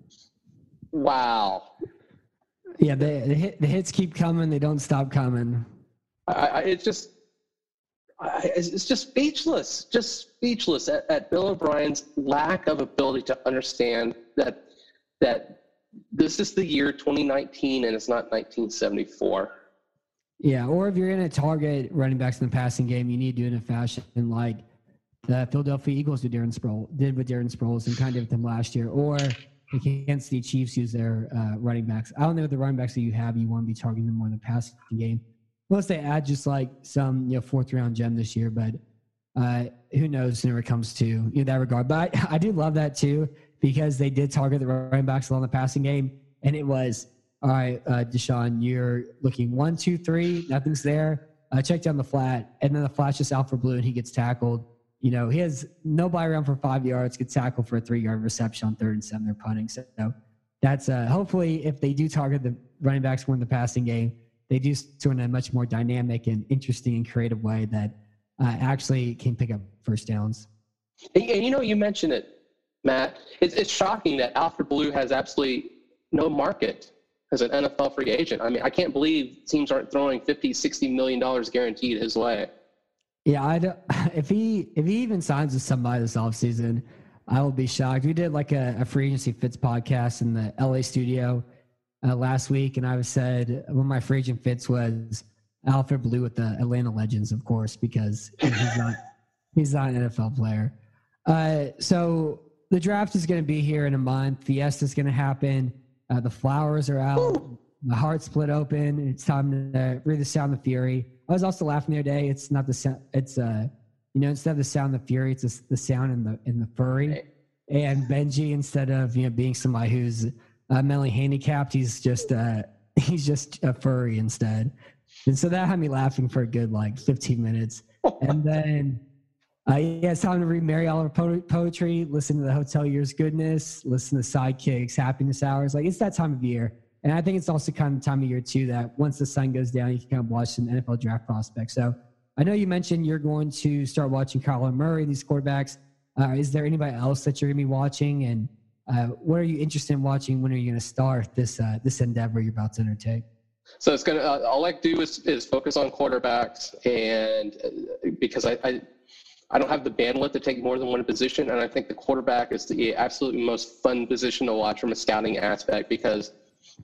C: wow.
B: Yeah, the, the, hit, the hits keep coming. They don't stop coming.
C: I, I, it's just, I, it's just speechless, just speechless at, at Bill O'Brien's lack of ability to understand that that this is the year twenty nineteen, and it's not nineteen seventy-four.
B: Yeah, or if you're going to target running backs in the passing game, you need to do it in a fashion like the Philadelphia Eagles did, Darren Sproles, did with Darren Sproles and kind of with them last year, or the Kansas City Chiefs use their uh, running backs. I don't know the running backs that you have. You want to be targeting them more in the passing game. Unless they add just like some, you know, fourth round gem this year, but uh, who knows whenever it comes to, you know, that regard. But I, I do love that too, because they did target the running backs along the passing game, and it was, all right, uh, Deshaun, you're looking one, two, three, nothing's there. Uh, check down the flat, and then the flat's just out for blue, and he gets tackled. You know, he has nobody around for five yards, gets tackled for a three-yard reception on third and seven. They're punting. So that's uh, hopefully if they do target the running backs more in the passing game, they do so in a much more dynamic and interesting and creative way that uh, actually can pick up first downs.
C: And, and you know, you mentioned it, Matt. It's, it's shocking that Alfred Blue has absolutely no market as an N F L free agent. I mean, I can't believe teams aren't throwing fifty, sixty million dollars guaranteed his way.
B: Yeah, I don't, if he if he even signs with somebody this offseason, I will be shocked. We did like a, a free agency fits podcast in the L A studio uh, last week, and I said one of my free agent fits was Alfred Blue with the Atlanta Legends, of course, because he's not he's not an N F L player. Uh, so the draft is going to be here in a month. Fiesta is going to happen. Uh, the flowers are out. My heart split open. It's time to read the Sound of Fury. I was also laughing the other day. It's not the sound. It's uh, you know, instead of the Sound of Fury, it's the sound in the in the furry. And Benji, instead of you know being somebody who's uh, mentally handicapped, he's just uh, he's just a furry instead. And so that had me laughing for a good like fifteen minutes. And then uh, yeah, it's time to read Mary Oliver po- poetry, listen to the Hotel Years goodness, listen to Sidekicks, happiness hours. Like it's that time of year. And I think it's also kind of time of year too that once the sun goes down, you can kind of watch some N F L draft prospects. So I know you mentioned you're going to start watching Kyler Murray, these quarterbacks. Uh, is there anybody else that you're going to be watching? And uh, what are you interested in watching? When are you going to start this uh, this endeavor you're about to undertake?
C: So it's going to, uh, all I do is, is focus on quarterbacks, and uh, because I, I, I don't have the bandwidth to take more than one position. And I think the quarterback is the absolutely most fun position to watch from a scouting aspect, because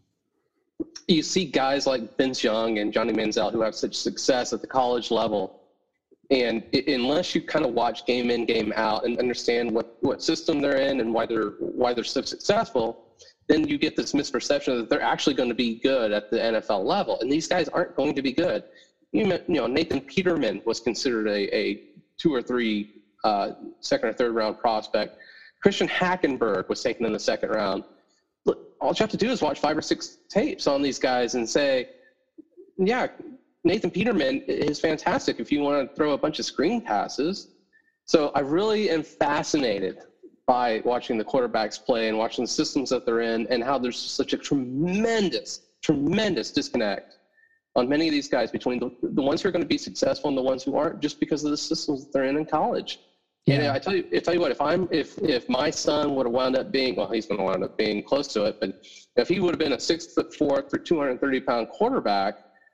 C: you see guys like Vince Young and Johnny Manziel who have such success at the college level. And it, unless you kind of watch game in, game out and understand what, what system they're in and why they're, why they're so successful, then you get this misperception that they're actually going to be good at the N F L level. And these guys aren't going to be good. You know, Nathan Peterman was considered a, a two or three uh, second or third round prospect. Christian Hackenberg was taken in the second round. Look, all you have to do is watch five or six tapes on these guys and say, yeah, Nathan Peterman is fantastic if you want to throw a bunch of screen passes. So I really am fascinated by watching the quarterbacks play and watching the systems that they're in, and how there's such a tremendous, tremendous disconnect on many of these guys between the, the ones who are going to be successful and the ones who aren't, just because of the systems that they're in in college. Yeah. And I tell you, I tell you what, if I'm, if, if my son would have wound up being, well, he's going to wind up being close to it, but if he would have been a six foot four, two hundred thirty pound quarterback,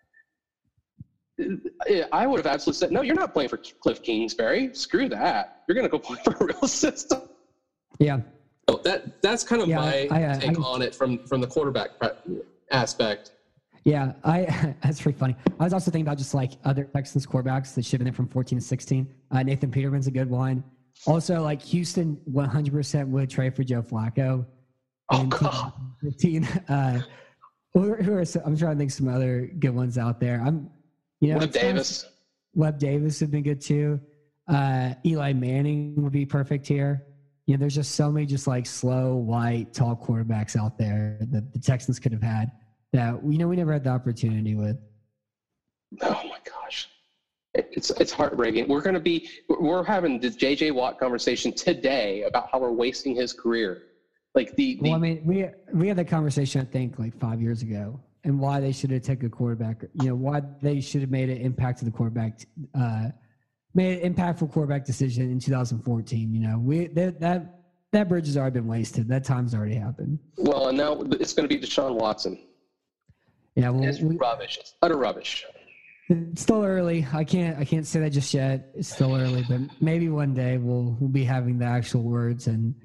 C: I would have absolutely said, no, you're not playing for Cliff Kingsbury. Screw that. You're going to go play for a real system.
B: Yeah.
C: So that that's kind of yeah, my
B: I, I,
C: take
B: I,
C: on it from, from the quarterback aspect.
B: Yeah, I that's pretty funny. I was also thinking about just like other Texans quarterbacks that should have been there from fourteen to sixteen. Uh, Nathan Peterman's a good one. Also, like Houston one hundred percent would trade for Joe Flacco.
C: Oh,
B: in
C: God.
B: fifteen. Uh, who, who are some, I'm trying to think some other good ones out there. I'm, you know,
C: Webb Davis.
B: Webb Davis would be good too. Uh, Eli Manning would be perfect here. You know, there's just so many just like slow, white, tall quarterbacks out there that the Texans could have had that, you know, we never had the opportunity with.
C: Oh my gosh. It's it's heartbreaking. We're going to be, we're having the J J Watt conversation today about how we're wasting his career. Like the, the
B: well, I mean, we, we had that conversation, I think like five years ago, and why they should have taken a quarterback, you know, why they should have made an impact to the quarterback, uh, made an impactful quarterback decision in two thousand fourteen. You know, we that that that bridge has already been wasted. That time's already happened.
C: Well, and now it's going to be Deshaun Watson.
B: Yeah, well,
C: it's
B: we,
C: rubbish. It's utter rubbish.
B: It's still early. I can't I can't say that just yet. It's still early, but maybe one day we'll we'll be having the actual words and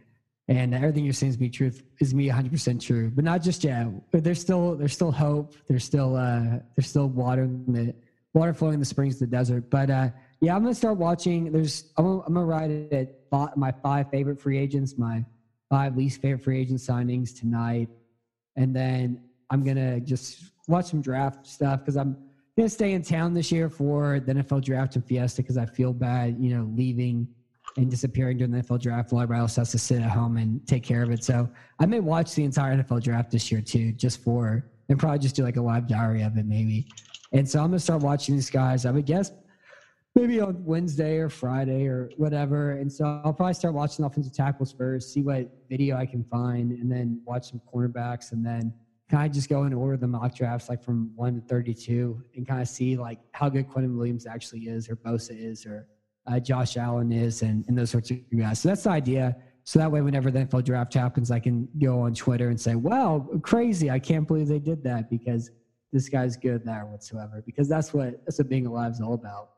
B: And everything you're saying is be truth is me one hundred percent true, but not just yet. But there's still there's still hope. There's still uh, there's still water in the water flowing in the springs of the desert. But uh, yeah, I'm gonna start watching. There's I'm gonna, I'm gonna write it at five, my five favorite free agents, my five least favorite free agent signings tonight, and then I'm gonna just watch some draft stuff because I'm gonna stay in town this year for the N F L draft and Fiesta because I feel bad, you know, leaving and disappearing during the N F L draft while everybody else has to sit at home and take care of it. So I may watch the entire N F L draft this year too, just for, and probably just do like a live diary of it maybe. And so I'm going to start watching these guys, I would guess maybe on Wednesday or Friday or whatever. And so I'll probably start watching offensive tackles first, see what video I can find, and then watch some cornerbacks, and then kind of just go and order the mock drafts like from one to thirty-two and kind of see like how good Quentin Williams actually is, or Bosa is, or Uh, Josh Allen is, and, and those sorts of guys. So that's the idea. So that way, whenever the N F L draft happens, I can go on Twitter and say, wow, crazy. I can't believe they did that because this guy's good there whatsoever. Because that's what, that's what being alive is all about.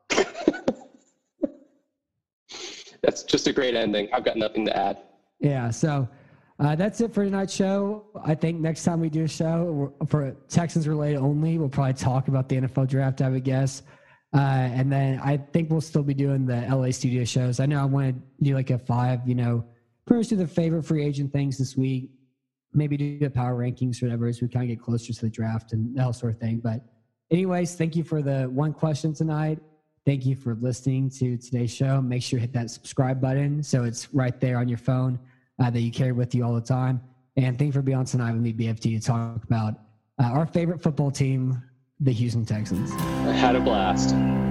C: That's just a great ending. I've got nothing to add.
B: Yeah. So uh, that's it for tonight's show. I think next time we do a show for Texans related only, we'll probably talk about the N F L draft, I would guess. Uh, and then I think we'll still be doing the L A studio shows. I know I want to do like a five, you know, pretty much do the favorite free agent things this week. Maybe do the power rankings or whatever as we kind of get closer to the draft and that sort of thing. But anyways, thank you for the one question tonight. Thank you for listening to today's show. Make sure to hit that subscribe button so it's right there on your phone uh, that you carry with you all the time. And thank you for being on tonight with me, B F T, to talk about uh, our favorite football team, the Houston Texans.
C: I had a blast.